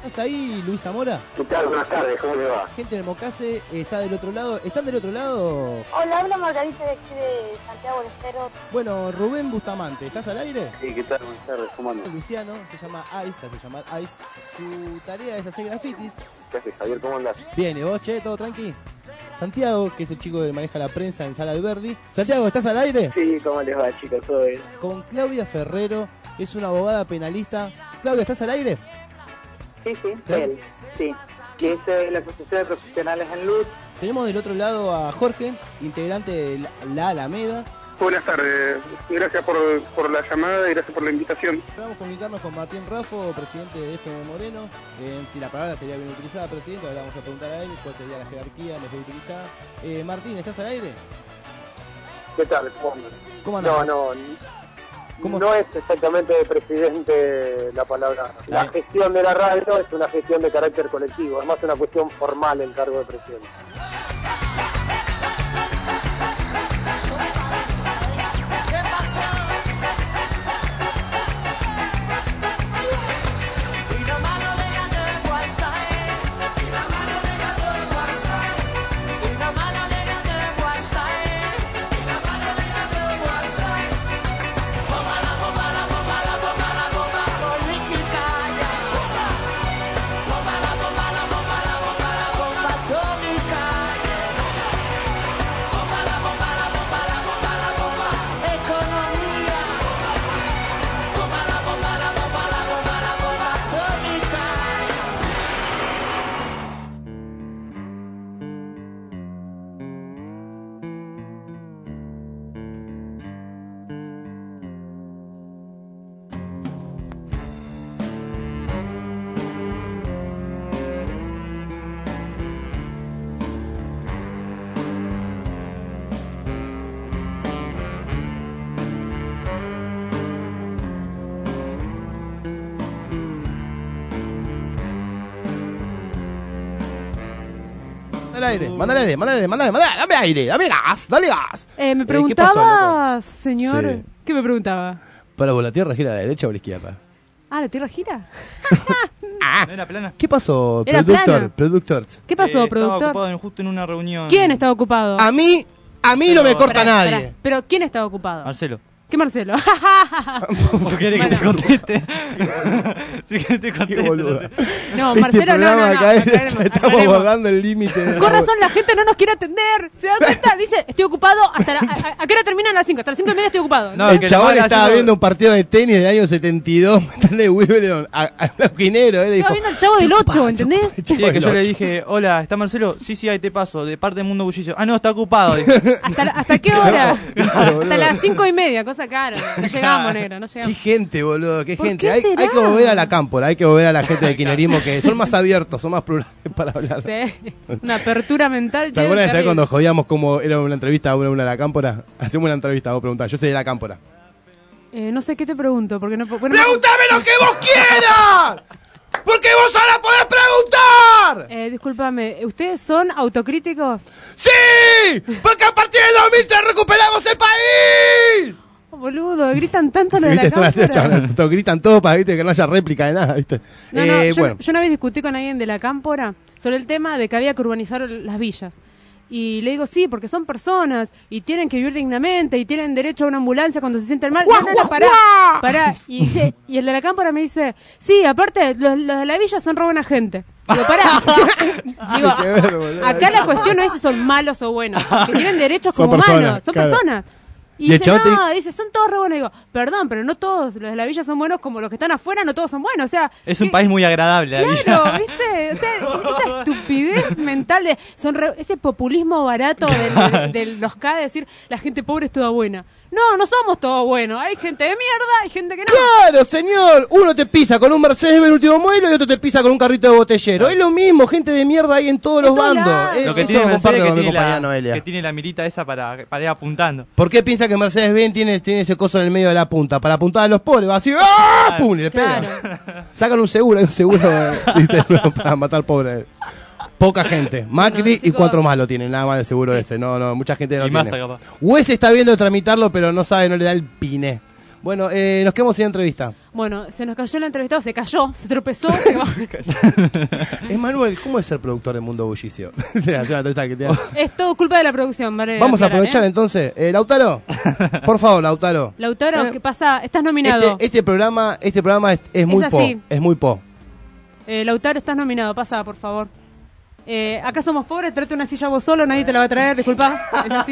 ¿Estás ahí, Luis Zamora? ¿Qué tal? Buenas tardes, ¿cómo le va? Gente del Mocase está del otro lado. ¿Están del otro lado? Hola, habla Margarita de aquí de Santiago del Estero. Bueno, Rubén Bustamante, ¿estás al aire? Sí, ¿qué tal? Buenas tardes, ¿cómo andas? Luciano, se llama Ice. Su tarea es hacer grafitis. ¿Qué haces, Javier? ¿Cómo andás? Bien, ¿y vos, che? ¿Todo tranqui? Santiago, que es el chico que maneja la prensa en Sala Alberdi. Santiago, ¿estás al aire? Sí, ¿cómo les va, chicos? ¿Todo bien? Con Claudia Ferrero, es una abogada penalista. Claudia, ¿estás al aire? Sí, él, sí. Que es la Asociación de Profesionales en Luz. Tenemos del otro lado a Jorge, integrante de la Alameda. Buenas tardes, gracias por la llamada y gracias por la invitación. Vamos a comunicarnos con Martín Raffo, presidente de FM Moreno. Si la palabra sería bien utilizada, presidente, ahora vamos a preguntar a él cuál sería la jerarquía mejor utilizada. Martín, ¿estás al aire? ¿Qué tal? ¿Cómo andas? ¿Cómo andas? No es exactamente de presidente la palabra. La gestión de la radio es una gestión de carácter colectivo, es más una cuestión formal el cargo de presidente. Mándale aire, dale gas. Me preguntaba, señor, Sí. ¿qué me preguntaba? Para vos, ¿la Tierra gira a la derecha o a la izquierda? Ah, ¿la Tierra gira? ¿No era plana? ¿Qué pasó, Era productor? ¿Qué pasó, Estaba productor? ocupado justo en una reunión. ¿Quién estaba ocupado? A mí no me corta nadie. Pará. Pero ¿quién estaba ocupado? Marcelo. ¿Qué Marcelo? ¿Por qué que te conteste? Si querés te Qué boludo. No, Marcelo, no. Estamos bajando el límite. Con razón, la gente no nos quiere atender. ¿Se da cuenta? Dice, estoy ocupado hasta ¿a qué hora terminan las 5? Hasta las 5:30 estoy ocupado. No, el chabón estaba viendo un partido de tenis del año 72, de Wimbledon, a Blanquinero. Estaba viendo el Chavo del 8, ¿entendés? Sí, que yo le dije, hola, ¿está Marcelo? Sí, ahí te paso, de parte del Mundo Bullicio. Ah, no, está ocupado. ¿Hasta qué hora? Hasta las 5:30, cosa cara. No llegamos, negro, no llegamos. Qué gente, boludo, qué ¿Por gente. qué Hay será? que volver a la cámpora, hay que volver a la gente de kirchnerismo que son más abiertos, son más plurales para hablar. Sí, una apertura mental. ¿Te acuerdas de cuando jodíamos como era una entrevista a una de la cámpora? Hacemos una entrevista, vos preguntás, yo soy de la cámpora. No sé qué te pregunto, porque no... ¡Pregúntame lo que vos quieras! ¡Porque vos ahora podés preguntar! Discúlpame, ¿ustedes son autocríticos? ¡Sí! ¡Porque a partir del 2003 recuperamos el país! Oh, boludo, gritan tanto lo de la ¿Viste? Son así, cámpora. chavales, gritan todo para ¿viste? Que no haya réplica de nada, ¿viste? No, Bueno. yo una vez discutí con alguien de la cámpora sobre el tema de que había que urbanizar las villas. Y le digo, sí, porque son personas y tienen que vivir dignamente y tienen derecho a una ambulancia cuando se sienten mal. Pará. Y el de la cámpora me dice, sí, aparte, los de la villa son re buena gente. Digo, pará. Digo, acá la cuestión no es si son malos o buenos, que tienen derechos Son como personas, humanos, son claro. personas. Y el dice, chabón no, dice, son todos re buenos. Digo, perdón, pero no todos los de la villa son buenos como los que están afuera, no todos son buenos. O sea, Es un país muy agradable, la claro, villa. ¿viste? O sea, esa estupidez mental de ese populismo barato de los K de decir la gente pobre es toda buena. No somos todos buenos. Hay gente de mierda, hay gente que no. Claro, señor. Uno te pisa con un Mercedes-Benz último modelo y otro te pisa con un carrito de botellero. Es lo mismo, gente de mierda hay en todos los bandos. Lo que Eso tiene lo comparto Mercedes con mi que compañera Noelia. que tiene la mirita esa para ir apuntando. ¿Por qué piensa que Mercedes-Benz tiene ese coso en el medio de la punta? Para apuntar a los pobres, va así, ¡ah! ¡Pum! Y le pega. Sacan un seguro, hay un seguro dice, para matar pobres. Poca gente. Macri y 4 más lo tienen, nada más el seguro ese. No, mucha gente no Y tiene. Massa, capaz. Wes está viendo de tramitarlo, pero no sabe, no le da el pine. Bueno, nos quedamos sin entrevista. Bueno, se nos cayó el entrevistado, se cayó, se tropezó. Se Manuel, ¿cómo es ser productor de Mundo Bullicio? Es todo culpa de la producción, ¿vale? Vamos a aprovechar entonces. Lautaro, por favor, Lautaro. Lautaro, ¿qué pasa? Estás nominado. Este programa es muy po. Es muy po. Lautaro, estás nominado, pasa, por favor. Acá somos pobres, tráete una silla vos solo, nadie te la va a traer, disculpa, es así.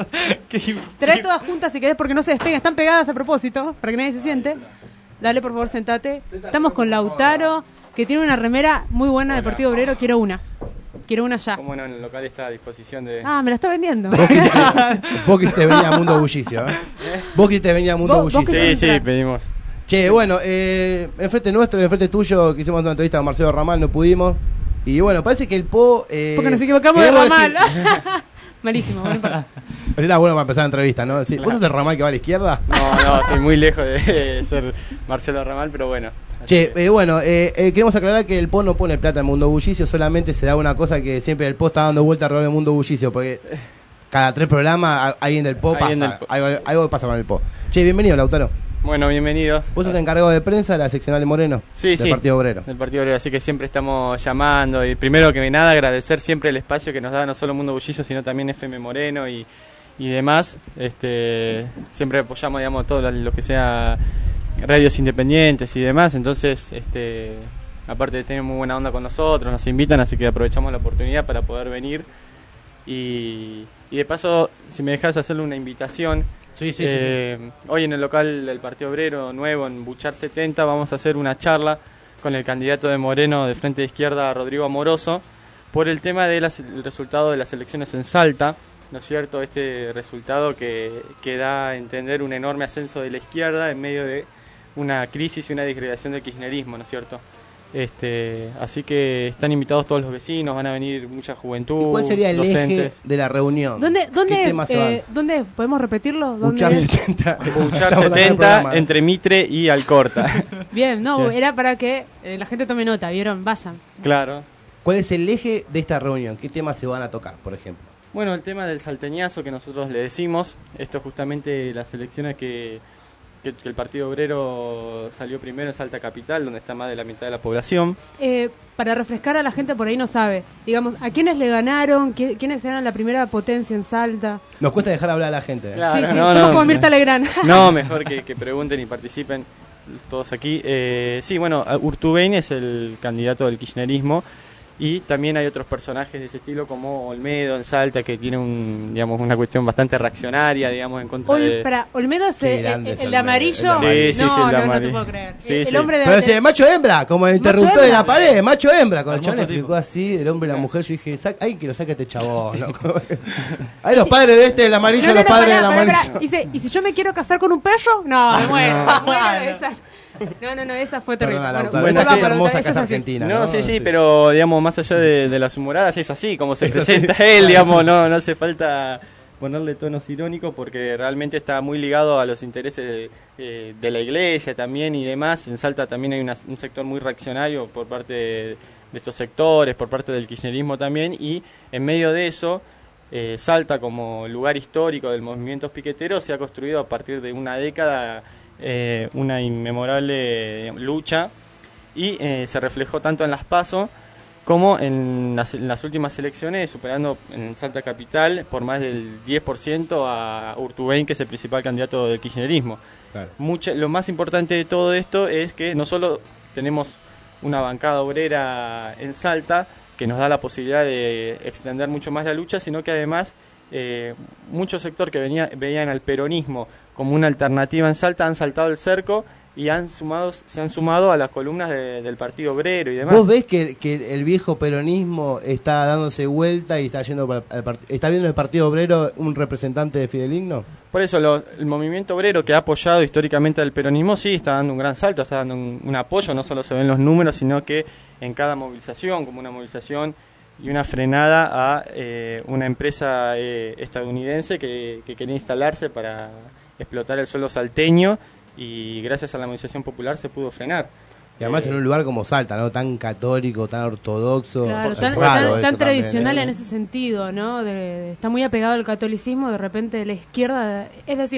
Trae todas juntas si querés porque no se despeguen, están pegadas a propósito, para que nadie se siente. Dale, por favor, sentate. Estamos con Lautaro, que tiene una remera muy buena de Partido Obrero, quiero una ya. Como no, en el local está a disposición de... Ah, me la está vendiendo. Vos que te venía a Mundo Bullicio, Vos que te venía a Mundo Bullicio. Sí, pedimos. Che, bueno, enfrente nuestro y enfrente tuyo, que hicimos una entrevista con Marcelo Ramal, no pudimos. Y bueno, parece que el Po... porque nos equivocamos de Ramal. Malísimo. Está bueno para empezar la entrevista, ¿no? Sí. ¿Vos sos el Ramal que va a la izquierda? No, estoy muy lejos de ser Marcelo Ramal, pero bueno. Che, queremos aclarar que el Po no pone plata en Mundo Bullicio, solamente se da una cosa que siempre el Po está dando vuelta alrededor del Mundo Bullicio, porque cada 3 programas alguien del Po pasa. Algo pasa con el Po. Che, bienvenido, Lautaro. Bueno, bienvenido. ¿Vos sos encargado de prensa de la seccional de Moreno? Sí, del Partido Obrero. Del Partido Obrero, así que siempre estamos llamando. Y primero que nada, agradecer siempre el espacio que nos da no solo Mundo Bullicio, sino también FM Moreno y demás. Siempre apoyamos, digamos, todo lo que sea radios independientes y demás. Entonces, aparte de tener muy buena onda con nosotros, nos invitan, así que aprovechamos la oportunidad para poder venir. Y de paso, si me dejas hacerle una invitación... Sí. Hoy en el local del Partido Obrero nuevo en Buchar 70 vamos a hacer una charla con el candidato de Moreno de Frente de Izquierda, Rodrigo Amoroso, por el tema del resultado de las elecciones en Salta, ¿no es cierto? Este resultado que da a entender un enorme ascenso de la izquierda en medio de una crisis y una degradación del kirchnerismo, ¿no es cierto? Así que están invitados todos los vecinos, van a venir mucha juventud. ¿Y cuál sería el docentes. eje de la reunión? ¿Dónde podemos repetirlo? Buchar 70. Buchar 70 entre Mitre y Alcorta. Bien, era para que la gente tome nota, ¿vieron? Vayan. Claro. ¿Cuál es el eje de esta reunión? ¿Qué temas se van a tocar, por ejemplo? Bueno, el tema del salteñazo que nosotros le decimos, esto es justamente las elecciones que el Partido Obrero salió primero en Salta Capital, donde está más de la mitad de la población. Para refrescar a la gente por ahí no sabe, digamos, ¿a quiénes le ganaron? ¿Quiénes eran la primera potencia en Salta? Nos cuesta dejar hablar a la gente. Claro, somos como Mirta Legrand. No, mejor que pregunten y participen todos aquí. Urtubey es el candidato del kirchnerismo. Y también hay otros personajes de ese estilo como Olmedo en Salta, que tiene una cuestión bastante reaccionaria, digamos, en contra de... Olmedo es el de amarillo. Sí, no te puedo creer. El hombre de... Pero ese macho hembra, como el interruptor de la pared, macho hembra. Con el chabón explicó así, el hombre y la mujer. Yo dije, ay, que lo saque este chabón, loco. Ahí los padres de el amarillo, los padres del amarillo. ¿Y si yo me quiero casar con un perro? No, me muero. No, esa fue terrible. Esta es hermosa que es argentina. No, sí, pero digamos, más allá de las humoradas, es así como se presenta él, digamos, no hace falta ponerle tonos irónicos porque realmente está muy ligado a los intereses de la iglesia también y demás. En Salta también hay un sector muy reaccionario por parte de estos sectores, por parte del kirchnerismo también, y en medio de eso, Salta como lugar histórico del movimiento piquetero se ha construido a partir de una década una inmemorable lucha y se reflejó tanto en las PASO como en las últimas elecciones, superando en Salta Capital por más del 10% a Urtubey, que es el principal candidato del kirchnerismo. Claro. Lo más importante de todo esto es que no solo tenemos una bancada obrera en Salta que nos da la posibilidad de extender mucho más la lucha, sino que además muchos sectores que veían al peronismo como una alternativa en Salta han saltado el cerco y se han sumado a las columnas del Partido Obrero y demás. ¿Vos ves que el viejo peronismo está dándose vuelta y está está viendo el Partido Obrero un representante de fideligno? Por eso el movimiento obrero, que ha apoyado históricamente al peronismo, sí está dando un gran salto, está dando un apoyo, no solo se ven los números, sino que en cada movilización, como una movilización y una frenada a una empresa estadounidense que quería instalarse para explotar el suelo salteño, y gracias a la movilización popular se pudo frenar. Y además en un lugar como Salta, ¿no? Tan católico, tan ortodoxo. Claro, tan tradicional en ese sentido, ¿no? Está muy apegado al catolicismo, de repente la izquierda... Es decir,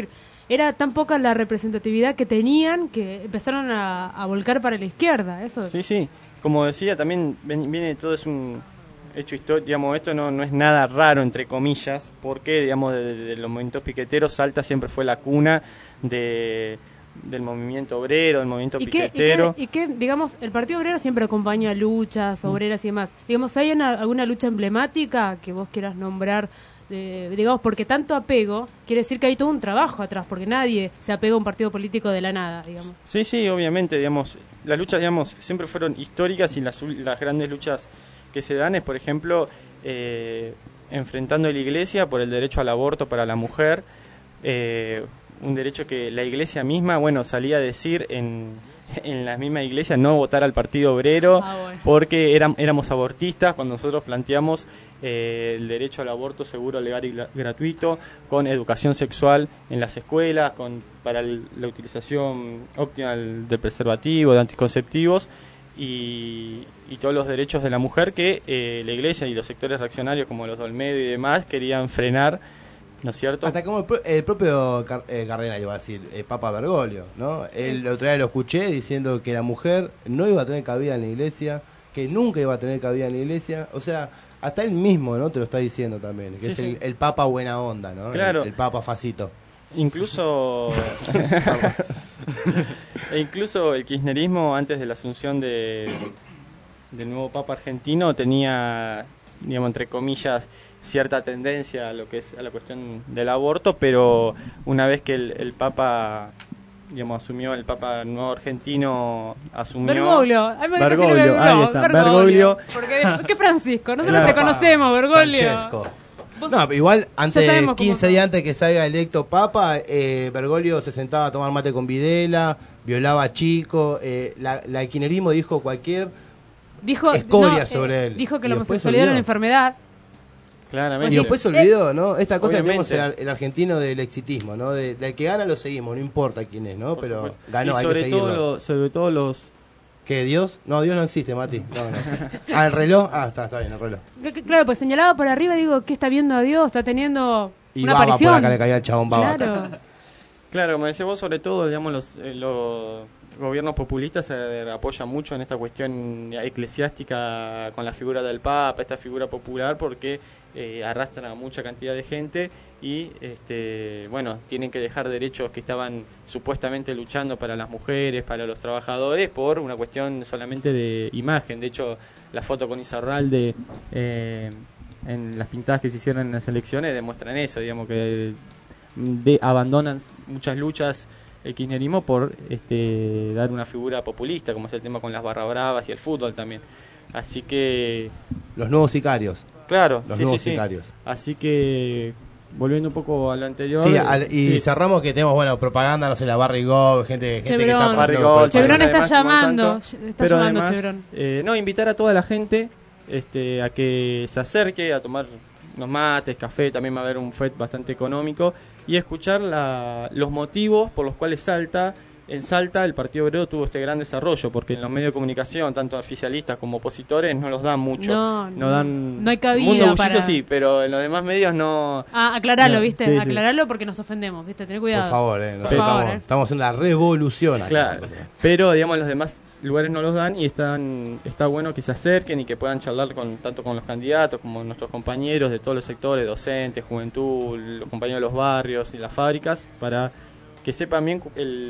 era tan poca la representatividad que tenían que empezaron a volcar para la izquierda. Eso. Sí, como decía, también viene todo, es un hecho histórico, digamos, esto no es nada raro, entre comillas, porque, digamos, de los movimientos piqueteros, Salta siempre fue la cuna del movimiento obrero, del movimiento piquetero. ¿Y qué, digamos, el Partido Obrero siempre acompaña luchas obreras y demás? Digamos, ¿hay alguna lucha emblemática que vos quieras nombrar? Digamos, porque tanto apego quiere decir que hay todo un trabajo atrás, porque nadie se apega a un partido político de la nada, digamos. Sí, obviamente, digamos, las luchas, digamos, siempre fueron históricas, y las grandes luchas que se dan es, por ejemplo, enfrentando a la Iglesia por el derecho al aborto para la mujer, un derecho que la Iglesia misma, salía a decir en la misma Iglesia no votar al Partido Obrero, porque éramos abortistas cuando nosotros planteamos el derecho al aborto seguro, legal y gratuito, con educación sexual en las escuelas, para la utilización óptima del preservativo, de anticonceptivos, y todos los derechos de la mujer que la Iglesia y los sectores reaccionarios como los de Olmedo y demás querían frenar, ¿no es cierto? Hasta como el propio cardenal, iba a decir, Papa Bergoglio, ¿no? El otro día lo escuché diciendo que la mujer no iba a tener cabida en la Iglesia, que nunca iba a tener cabida en la Iglesia. O sea, hasta él mismo, ¿no? Te lo está diciendo también, que sí, el Papa buena onda, ¿no? Claro. El Papa facito. Incluso incluso el kirchnerismo, antes de la asunción del nuevo Papa argentino, tenía, digamos, entre comillas, cierta tendencia a lo que es a la cuestión del aborto, pero una vez que el Papa, digamos, asumió, el Papa nuevo argentino asumió... Bergoglio, ahí está, Bergoglio. Porque, ¿qué Francisco? Nosotros te conocemos, Bergoglio. Francesco. No, igual, 15 días antes que salga electo Papa, Bergoglio se sentaba a tomar mate con Videla, violaba a chicos, el kirchnerismo dijo cualquier escoria sobre él. Dijo que la homosexualidad era una enfermedad. Claramente. Y después se olvidó, ¿no? Esta cosa que Obviamente. tenemos el argentino del exitismo, ¿no? Del que gana lo seguimos, no importa quién es, ¿no? Pero ganó, hay que seguirlo. Sobre todo los... ¿Qué, Dios? No, Dios no existe, Mati. No. ¿El reloj? Está bien, el reloj. Claro, pues señalaba por arriba, digo, ¿qué está viendo a Dios? Está teniendo y una baba aparición. por acá le caía el chabón baba. Claro, como decís vos, sobre todo, digamos, los gobiernos populistas se apoyan mucho en esta cuestión eclesiástica con la figura del Papa, esta figura popular, porque arrastran a mucha cantidad de gente y tienen que dejar derechos que estaban supuestamente luchando para las mujeres, para los trabajadores, por una cuestión solamente de imagen. De hecho, la foto con Izarralde en las pintadas que se hicieron en las elecciones demuestran eso, digamos, que abandonan muchas luchas el kirchnerismo por dar una figura populista, como es el tema con las barra bravas y el fútbol también. Así que... Los nuevos sicarios. Claro, los nuevos sicarios. Así que, volviendo un poco a lo anterior... Sí, cerramos que tenemos, propaganda, no sé, la Barrigol, gente que está pasando. Chevron está llamando. Pero además, Chevron. Invitar a toda la gente a que se acerque a tomar unos mates, café, también va a haber un FET bastante económico, y escuchar los motivos por los cuales en Salta el Partido Obrero tuvo este gran desarrollo, porque en los medios de comunicación, tanto oficialistas como opositores, no los dan mucho. No hay cabida Mundo para... Bullicio sí, pero en los demás medios no... aclaralo, ¿viste? Sí, aclaralo porque nos ofendemos, ¿viste? Tené cuidado. Por favor, estamos en la revolución acá. Claro, pero digamos los demás lugares no los dan, y está bueno que se acerquen y que puedan charlar tanto con los candidatos como nuestros compañeros de todos los sectores, docentes, juventud, los compañeros de los barrios y las fábricas, para que sepan bien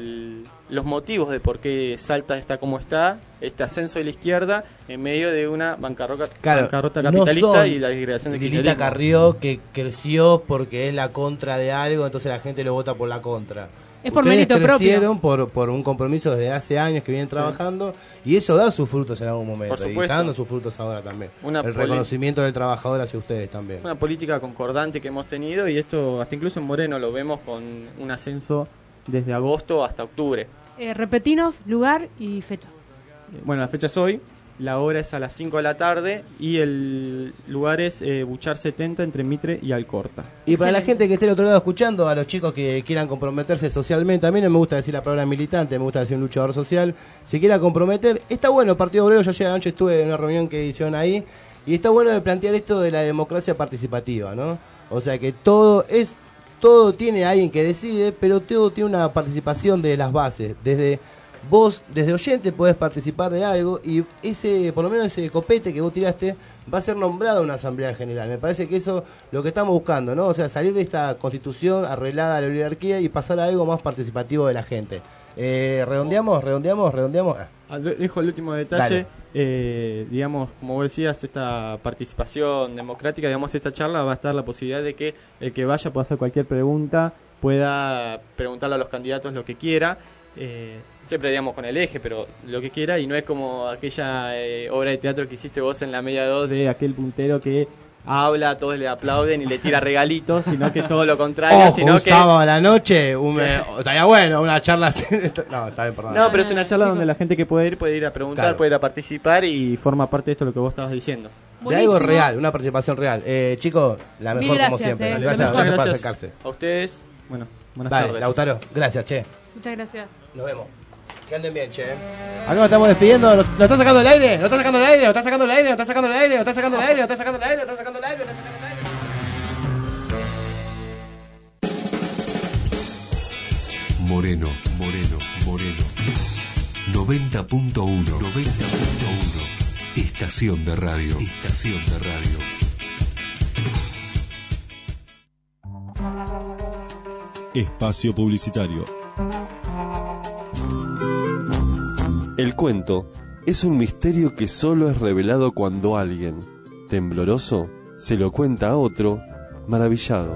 los motivos de por qué Salta está como está, este ascenso de la izquierda en medio de una bancarrota capitalista y la disgregación de Lilita Carrió, que creció porque es la contra de algo, entonces la gente lo vota por la contra. Es por Ustedes mérito crecieron propio. por un compromiso desde hace años que vienen trabajando, y eso da sus frutos en algún momento, y está dando sus frutos ahora también. El reconocimiento del trabajador hacia ustedes también. Una política concordante que hemos tenido, y esto hasta incluso en Moreno lo vemos con un ascenso desde agosto hasta octubre. Repetinos lugar y fecha. Bueno, la fecha es hoy, la hora es a las 5 de la tarde y el lugar es Buchar 70 entre Mitre y Alcorta. Y para la gente que esté al otro lado escuchando, a los chicos que quieran comprometerse socialmente, a mí no me gusta decir la palabra militante, me gusta decir un luchador social, si quiera comprometer, está bueno el Partido Obrero. Yo ayer anoche estuve en una reunión que hicieron ahí, y está bueno de plantear esto de la democracia participativa, ¿no? O sea que todo es todo tiene alguien que decide, pero todo tiene una participación de las bases. Vos, desde oyente, podés participar de algo y por lo menos ese copete que vos tiraste va a ser nombrado en una asamblea general. Me parece que eso es lo que estamos buscando, ¿no? O sea, salir de esta constitución arreglada a la oligarquía y pasar a algo más participativo de la gente. Redondeamos. Dejo el último detalle. Digamos, como vos decías, esta participación democrática, digamos, esta charla va a estar la posibilidad de que el que vaya pueda hacer cualquier pregunta, pueda preguntarle a los candidatos lo que quiera. Siempre digamos con el eje, pero lo que quiera, y no es como aquella obra de teatro que hiciste vos en la media 2 de aquel puntero que habla, todos le aplauden y le tira regalitos, sino que todo lo contrario. Sino que sábado a la noche estaría bueno una charla así. No, está bien, perdón. No, pero es una charla donde la gente que puede ir a preguntar, claro, puede ir a participar y forma parte de esto lo que vos estabas diciendo. De algo real, una participación real. Chicos, la mejor como siempre. Gracias por acercarse. A ustedes, bueno, buenas tardes. Lautaro, gracias, che. Muchas gracias. Nos vemos. Que anden bien, che. Acá nos estamos despidiendo. ¿Nos está sacando el aire? ¿Nos está sacando el aire? ¿Nos está sacando el aire? ¿Nos está sacando el aire? ¿Nos está sacando el aire? ¿Nos está sacando el aire? ¿Nos está sacando el aire? ¿Nos está sacando el aire? 90.1 Estación de radio. Espacio publicitario. El cuento es un misterio que solo es revelado cuando alguien, tembloroso, se lo cuenta a otro, maravillado.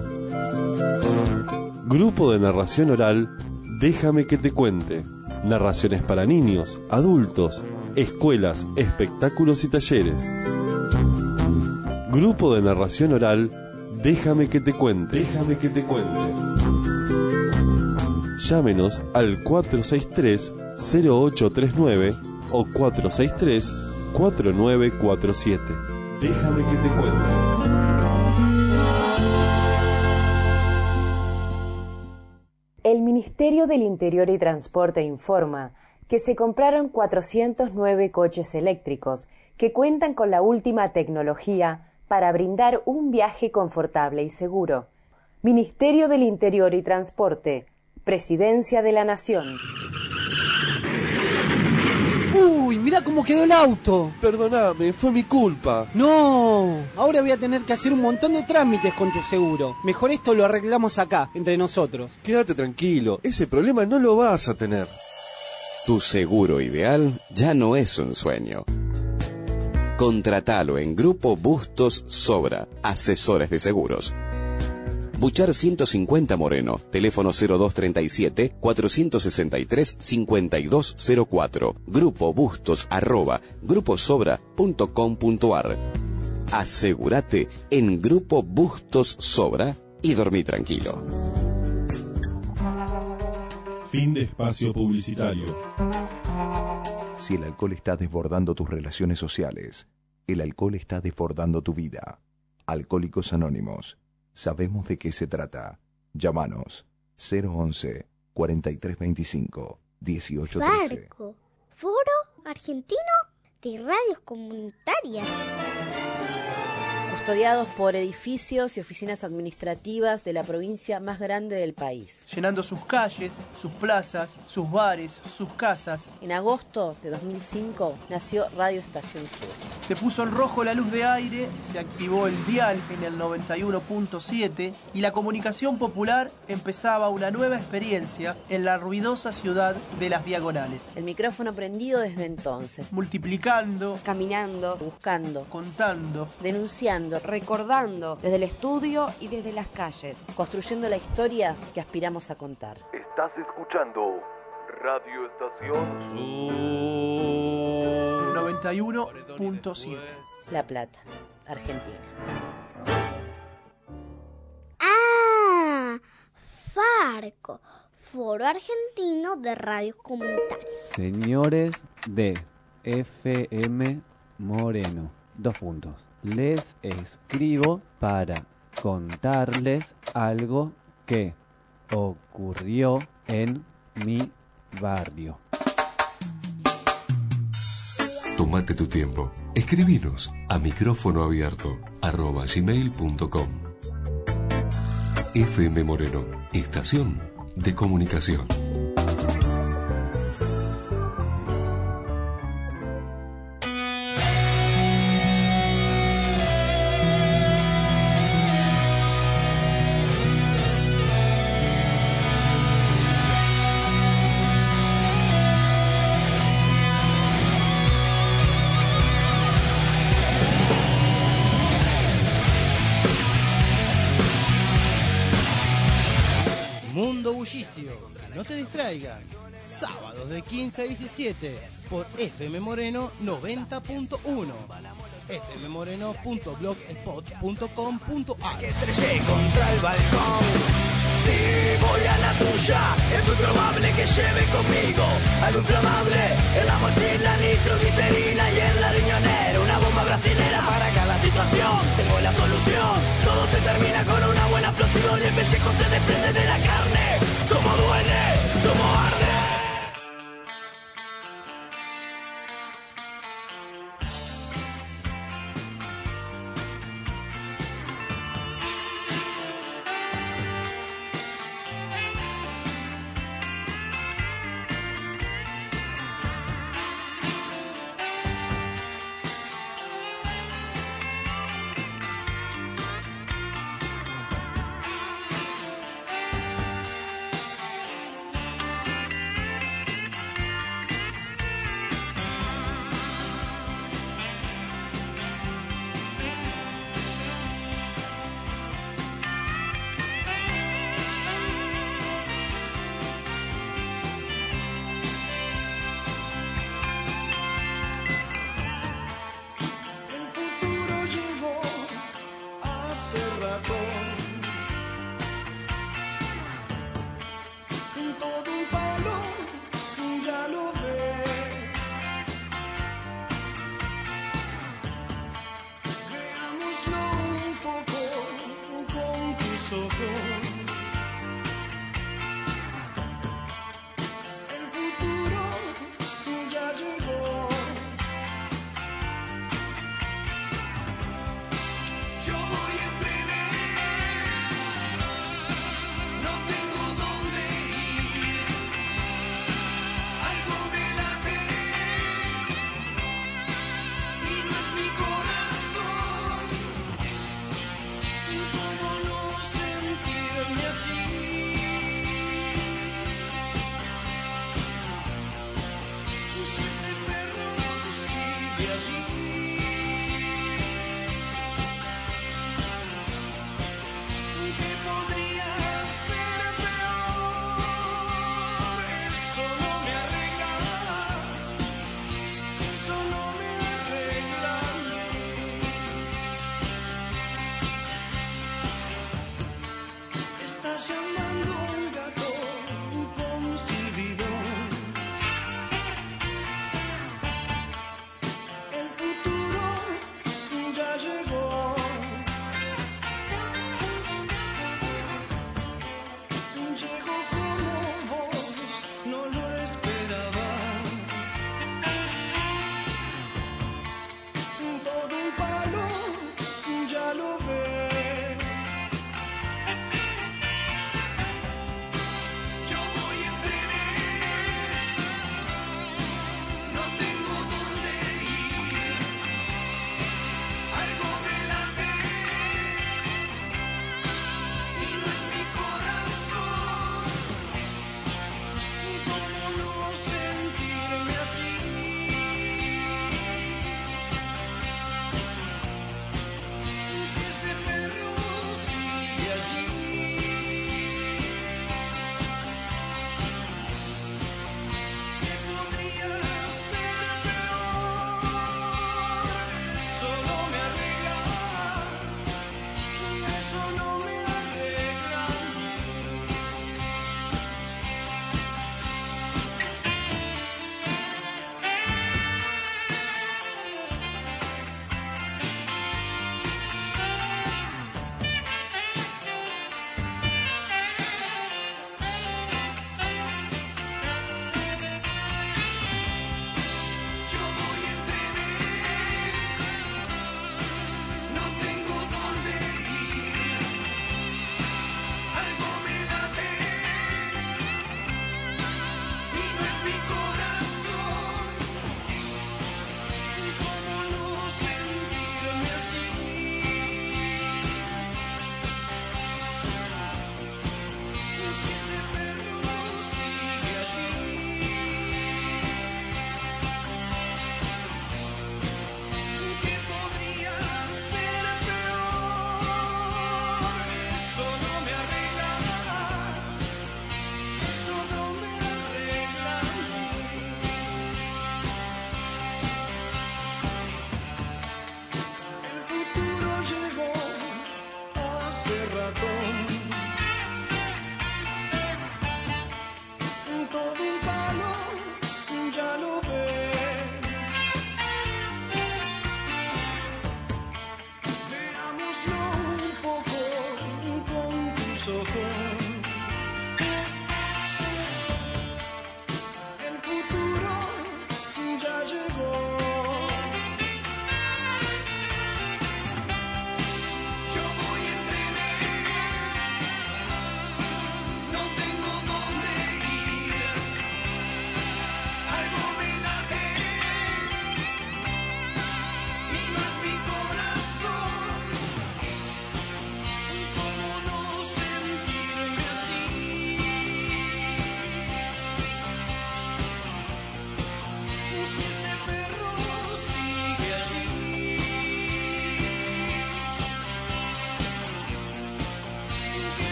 Grupo de narración oral, Déjame que te cuente. Narraciones para niños, adultos, escuelas, espectáculos y talleres. Grupo de narración oral, Déjame que te cuente. Llámenos al 463-0839 o 463-4947. Déjame que te cuente. El Ministerio del Interior y Transporte informa que se compraron 409 coches eléctricos que cuentan con la última tecnología para brindar un viaje confortable y seguro. Ministerio del Interior y Transporte, Presidencia de la Nación. ¡Uy, mirá cómo quedó el auto! Perdóname, fue mi culpa. ¡No! Ahora voy a tener que hacer un montón de trámites con tu seguro. Mejor esto lo arreglamos acá, entre nosotros. Quédate tranquilo, ese problema no lo vas a tener. Tu seguro ideal ya no es un sueño. Contratalo en Grupo Bustos Sobra, asesores de seguros. Buchar 150 Moreno, teléfono 0237-463-5204, Grupo Bustos @gruposobra.com.ar. Asegúrate en Grupo Bustos Sobra y dormí tranquilo. Fin de espacio publicitario. Si el alcohol está desbordando tus relaciones sociales, el alcohol está desbordando tu vida. Alcohólicos Anónimos. Sabemos de qué se trata. Llámanos 011-4325-1813. Farco, Foro Argentino de Radios Comunitarias. Custodiados por edificios y oficinas administrativas de la provincia más grande del país. Llenando sus calles, sus plazas, sus bares, sus casas. En agosto de 2005 nació Radio Estación Sur. Se puso en rojo la luz de aire, se activó el dial en el 91.7 y la comunicación popular empezaba una nueva experiencia en la ruidosa ciudad de Las Diagonales. El micrófono prendido desde entonces. Multiplicando, caminando, buscando, contando, denunciando, recordando desde el estudio y desde las calles. Construyendo la historia que aspiramos a contar. Estás escuchando Radio Estación 91.7 La Plata, Argentina. ¡Ah! Farco, Foro Argentino de Radios Comunitarias. Señores de FM Moreno, : les escribo para contarles algo que ocurrió en mi barrio. Tómate tu tiempo. Escribinos a micrófonoabierto@gmail.com. FM Moreno, estación de comunicación. Mundo Bullicio, no te distraigan. Sábados de 15 a 17 por FM Moreno 90.1. fmmoreno.blogspot.com.ar. Que estrellé contra el balcón. Si voy a la tuya, es muy probable que lleve conmigo algo inflamable. En la mochila nitroglicerina y en la riñonera una bomba brasilera para cada situación. Tengo la solución, todo se termina con una buena explosión y el pellejo se desprende de la carne. Como duele, como arde.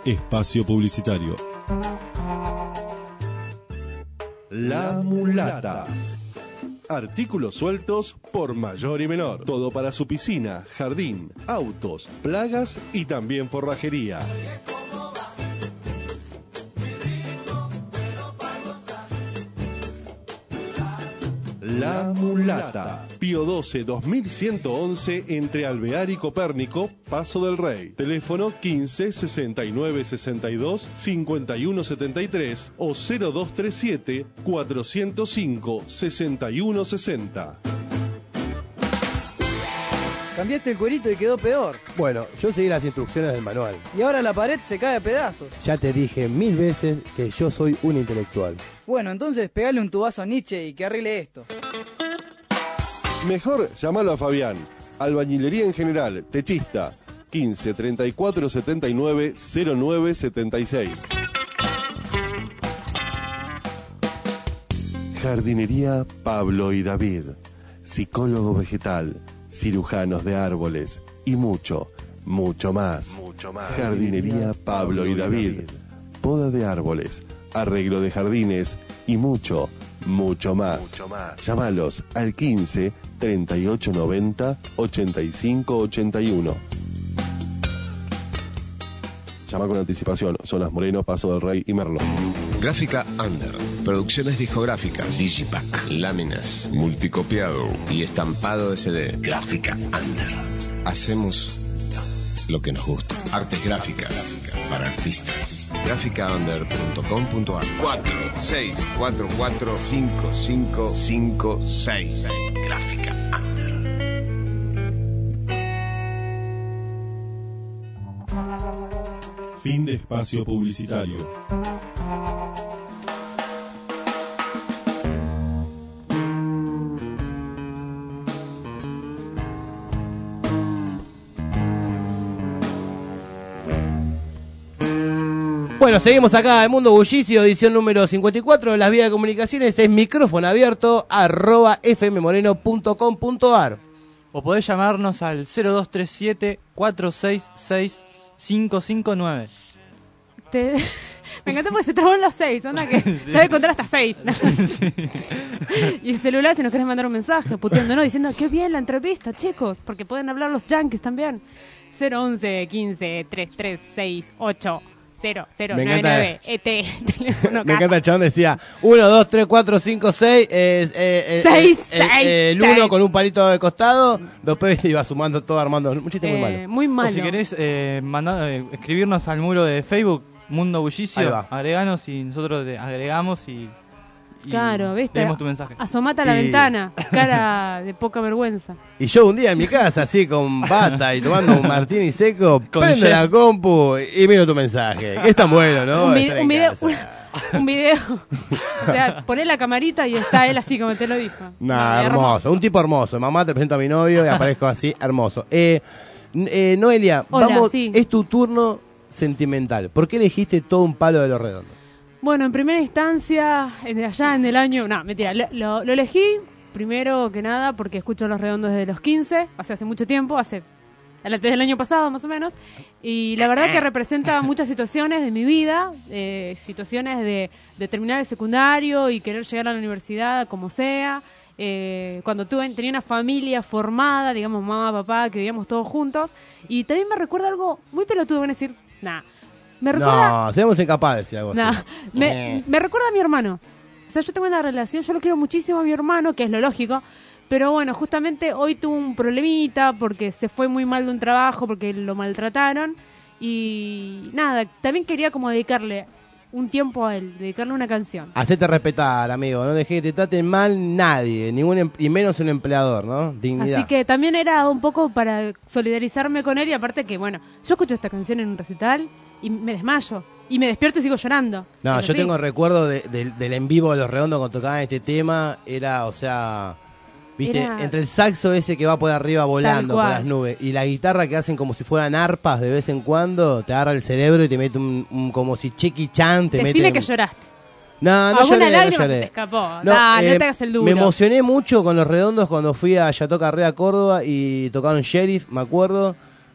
Espacio publicitario. La Mulata. Artículos sueltos por mayor y menor. Todo para su piscina, jardín, autos, plagas y también forrajería. La Mulata. Pío 12 2111 entre Alvear y Copérnico, Paso del Rey. Teléfono 15 69 62 51 73 o 0237 405 61 60. Cambiaste el cuerito y quedó peor. Bueno, yo seguí las instrucciones del manual. Y ahora la pared se cae a pedazos. Ya te dije 1000 veces que yo soy un intelectual. Bueno, entonces pegale un tubazo a Nietzsche y que arregle esto. Mejor llamalo a Fabián. Albañilería en general, techista. 15 34 79 09 76. Jardinería Pablo y David. Psicólogo vegetal. Cirujanos de árboles y mucho, mucho más. Jardinería Pablo y David. Poda de árboles, arreglo de jardines y mucho, mucho más. Llámalos al 15 38 90 85 81. Llama con anticipación. Zonas Moreno, Paso del Rey y Merlo. Gráfica Under. Producciones discográficas. Digipack. Láminas. Multicopiado. Y estampado de CD. Gráfica Under. Hacemos lo que nos gusta. Artes gráficas para artistas. Gráficaunder.com.ar 46445556. Gráfica Under. Fin de espacio publicitario. Bueno, seguimos acá en Mundo Bullicio, edición número 54 de las vías de comunicaciones. Es micrófono abierto @fmmoreno.com.ar. O podés llamarnos al 0237 466 559. Me encanta porque se trabó en los 6, onda que sabe contar hasta 6. Y el celular, si nos querés mandar un mensaje, puteándonos, diciendo qué bien la entrevista, chicos, porque pueden hablar los yankees también. 011 15 3368 0099 teléfono. Me encanta el chabón, decía 1, 2, 3, 4, 5, 6 el 1 con un palito de costado, después iba sumando todo, armando un chiste muy malo. Muy malo. O si querés escribirnos al muro de Facebook Mundo Bullicio, agreganos y nosotros te agregamos y claro, ¿viste? Tenemos tu mensaje. Asomate a la ventana, cara de poca vergüenza. Y yo un día en mi casa, así con bata y tomando un martini seco, prendo la compu y miro tu mensaje. Que es tan bueno, ¿no? Un video. O sea, poné la camarita y está él así como te lo dijo. Hermoso. Un tipo hermoso. Mamá, te presento a mi novio y aparezco así, hermoso. Noelia, hola, vamos, sí. Es tu turno sentimental. ¿Por qué elegiste todo un palo de Los Redondos? Bueno, en primera instancia, allá en el año... No, mentira, lo elegí primero que nada porque escucho Los Redondos desde los 15, hace mucho tiempo, desde el año pasado más o menos, y la verdad que representa muchas situaciones de mi vida, situaciones de terminar el secundario y querer llegar a la universidad como sea, cuando tenía una familia formada, digamos mamá, papá, que vivíamos todos juntos, y también me recuerda algo muy pelotudo, van a decir, me recuerda... No, seamos incapaces de decir algo así. Me recuerda a mi hermano. O sea, yo tengo una relación, yo lo quiero muchísimo a mi hermano, que es lo lógico, pero bueno, justamente hoy tuvo un problemita porque se fue muy mal de un trabajo, porque lo maltrataron, y nada, también quería como dedicarle un tiempo a él, dedicarle una canción. Hacete respetar, amigo, no dejes que te traten mal nadie, y menos un empleador, ¿no? Dignidad. Así que también era un poco para solidarizarme con él, y aparte que, bueno, yo escucho esta canción en un recital y me desmayo, y me despierto y sigo llorando. No, yo tengo recuerdo del en vivo de Los Redondos cuando tocaban este tema, era, o sea... ¿Viste? Entre el saxo ese que va por arriba volando por las nubes y la guitarra que hacen como si fueran arpas de vez en cuando, te agarra el cerebro y te mete un como si Checky Chan te mete... Decime que lloraste. No lloré, no lloré. Te escapó. No te hagas el duro. Me emocioné mucho con Los Redondos cuando fui a Chateau Carré a Córdoba y tocaron Sheriff, me acuerdo.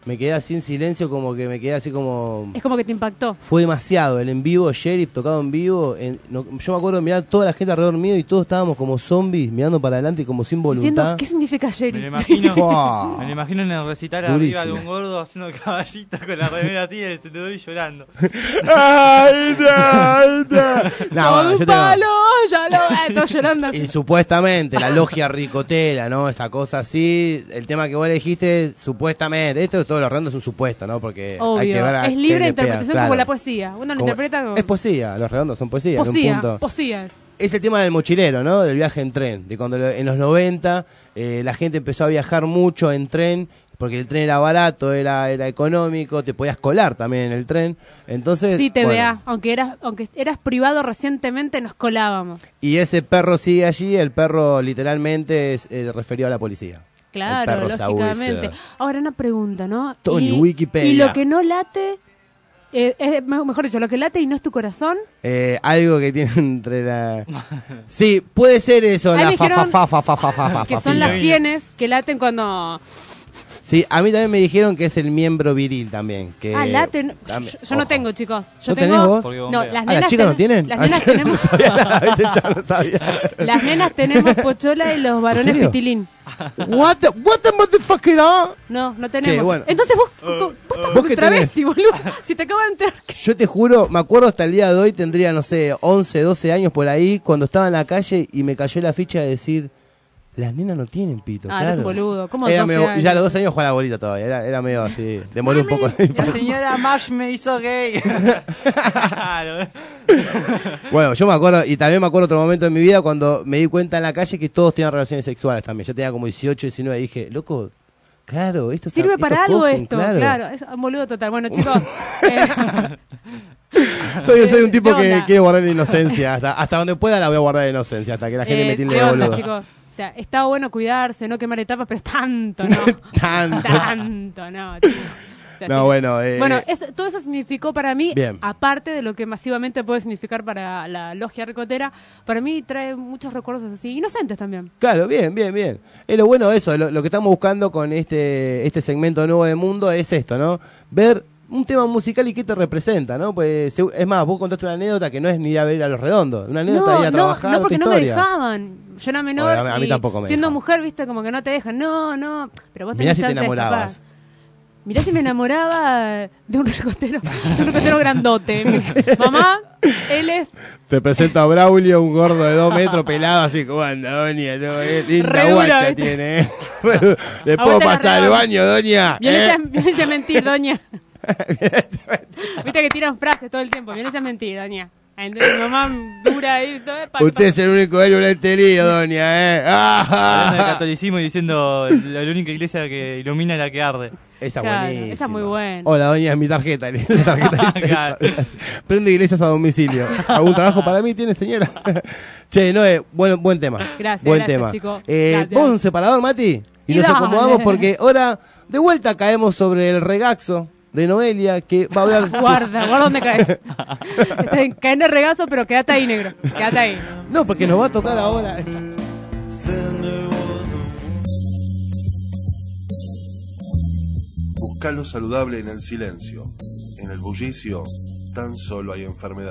me quedé así en silencio, como que me quedé así como... Es como que te impactó. Fue demasiado, el en vivo, Sheriff tocado en vivo, yo me acuerdo de mirar toda la gente alrededor mío y todos estábamos como zombies, mirando para adelante y como sin voluntad. Diciendo, ¿qué significa Sheriff? Me lo imagino en el recital Durísimo. arriba de un gordo haciendo caballito con la remera así, el encendedor y llorando. ¡Ay, no, bueno, yo tengo- palo, ya lo estoy llorando así. Y supuestamente, la logia ricotera, ¿no? Esa cosa así, el tema que vos le dijiste, supuestamente, esto de todos los redondos es un supuesto, ¿no? Porque Obvio, hay que ver a es qué libre le de interpretación pega, como claro. la poesía. Uno lo Como- interpreta como... Es poesía, los redondos son poesía, en un punto. Poesía. Es el tema del mochilero, ¿no? Del viaje en tren. De cuando en los 90 la gente empezó a viajar mucho en tren, porque el tren era barato, era económico, te podías colar también en el tren. Entonces, Sí, TVA. bueno, Aunque eras privado recientemente, nos colábamos. y ese perro sigue allí, el perro literalmente es referido a la policía. El Claro, perro Saúl, lógicamente. Ahora una pregunta, ¿no? Tony, y, Wikipedia. Y lo que no late, mejor dicho, lo que late y no es tu corazón. Algo que tiene entre la... Sí, puede ser eso, Ahí la me fa dijeron que son fa. las sienes que laten cuando... Sí, a mí también me dijeron que es el miembro viril también. Que laten. también- Yo no ojo. tengo, chicos. Yo ¿No tengo... tenés vos? No, las ¿las nenas chicas no tienen? Las Ah, nenas yo no tenemos... sabía nada, ¿viste? Ya no sabía. Las nenas tenemos pochola y los varones serio? pitilín. What the motherfucker, no? No tenemos. Che, bueno. Entonces vos estás ¿Vos qué travesti, boludo. Si te acabo de enterar. Yo te juro, me acuerdo hasta el día de hoy, tendría, no sé, 11, 12 años por ahí, cuando estaba en la calle y me cayó la ficha de decir, las nenas no tienen pito, Ah, claro. eres un boludo. ¿Cómo Era 12 medio- años? ya a los 12 años jugaba la bolita todavía, era medio así, demoré un poco. La señora Mash me hizo gay. Bueno, yo me acuerdo, y también me acuerdo otro momento en mi vida cuando me di cuenta en la calle que todos tenían relaciones sexuales también. Yo tenía como 18, 19 y dije, loco, claro, esto Sirve esto para algo cogen, esto, claro. Es un boludo total. Bueno, chicos. Soy un tipo ¿qué que onda? quiere guardar la inocencia. Hasta donde pueda la voy a guardar la inocencia, hasta que la gente me tilde ¿qué de onda, boludo. chicos? O sea, está bueno cuidarse, no quemar etapas, pero tanto, ¿no? Tanto, no, chicos. O sea, No, sí. bueno, Bueno, todo eso significó para mí, Bien. aparte de lo que masivamente puede significar para la logia ricotera, para mí trae muchos recuerdos así, inocentes también. Claro, bien. Es lo bueno de eso, lo que estamos buscando con este segmento nuevo de Mundo es esto, ¿no? Ver un tema musical y qué te representa, ¿no? Pues es más, vos contaste una anécdota que no es ni ir a ver a Los Redondos, una anécdota de ir a trabajar, no, porque otra no me historia. dejaban. Yo era menor Bueno, a mí y tampoco me siendo dejaban. mujer, viste, como que no te dejan. No, pero vos Mirá tenés si te chance de enamorabas. escapar. Mirá si me enamoraba de un ricotero grandote. Mamá, él es Te presento a Braulio, un gordo de 2 metros pelado, así como anda, doña, linda Re duro, guacha ¿viste? tiene. ¿Le puedo Aguanta la pasar al redonda. baño, doña? Violencia es mentir, doña. Viste que tiran frases todo el tiempo. Violencia es mentir, doña. Entonces mi mamá dura ahí. Usted es el único héroe del entendido, doña, Hablando del ¡Ah! catolicismo y diciendo la única iglesia que ilumina es la que arde. Esa Claro, buenísima. esa es muy buena. Hola, doña, es mi tarjeta. La tarjeta dice Claro. eso. Prende iglesias a domicilio. ¿Algún trabajo para mí tiene, señora? Che, Noé, buen tema. Gracias, buen gracias, tema. chico. Gracias. ¿Vos un separador, Mati? Y Y nos dale. acomodamos porque ahora de vuelta caemos sobre el regazo de Noelia, que va a hablar... Guarda dónde caes. Cae en el regazo, pero quédate ahí, negro. Quédate ahí. No, porque nos va a tocar ahora... Busca lo saludable en el silencio. En el bullicio, tan solo hay enfermedad.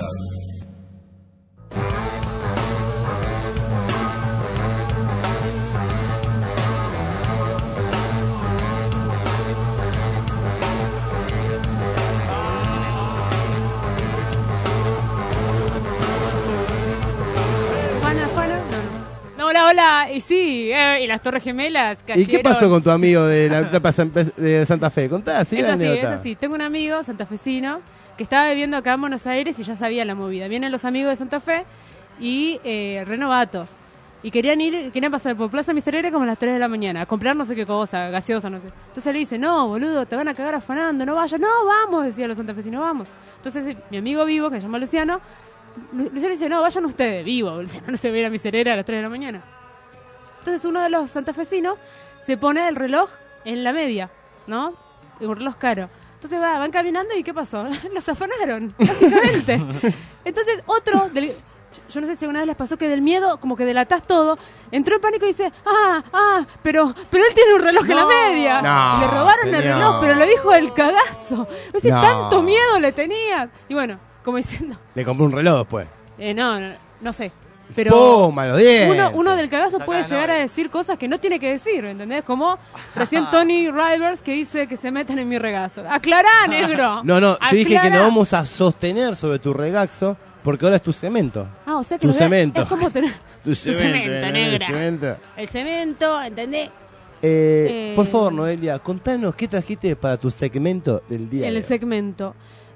Juana. No. Hola. Y sí, y las Torres Gemelas ¿Y cayeron. qué pasó con tu amigo de la Plaza de Santa Fe? Contá así la Es anécdota. así. Tengo un amigo santafesino que estaba viviendo acá en Buenos Aires y ya sabía la movida. Vienen los amigos de Santa Fe y renovatos. Y querían pasar por Plaza Miserere como a las 3 de la mañana a comprar no sé qué cosa, gaseosa, no sé. Entonces le dice, no, boludo, te van a cagar afanando, no vayas. No, vamos, decían los santafesinos, vamos. Entonces mi amigo vivo, que se llama Luciano dice, no, vayan ustedes, vivo, Luciano no se va a ir a Miserere a las 3 de la mañana. Entonces uno de los santafesinos se pone el reloj en la media, ¿no? Un reloj caro. Entonces van caminando y ¿qué pasó? Los afanaron, prácticamente. Entonces yo no sé si alguna vez les pasó que del miedo, como que delatás todo, entró en pánico y dice, pero él tiene un reloj en la media. No, y le robaron el señor. reloj, pero lo dijo del cagazo. Dice, No. tanto miedo le tenías. Y bueno, como diciendo, Le compré un reloj después. no sé. Pero ¡Pum! A los dientes. uno del cagazo puede llegar a decir cosas que no tiene que decir, ¿entendés? Como recién Tony Rivers que dice que se meten en mi regazo. ¡Aclará, negro! No, yo dije que Aclará. no vamos a sostener sobre tu regazo porque ahora es tu cemento. O sea que Tu lo de- cemento. es como tener Tu cemento, negra. cemento. El cemento, ¿entendés? Por favor, Noelia, contanos qué trajiste para tu segmento del día. de El hoy. segmento.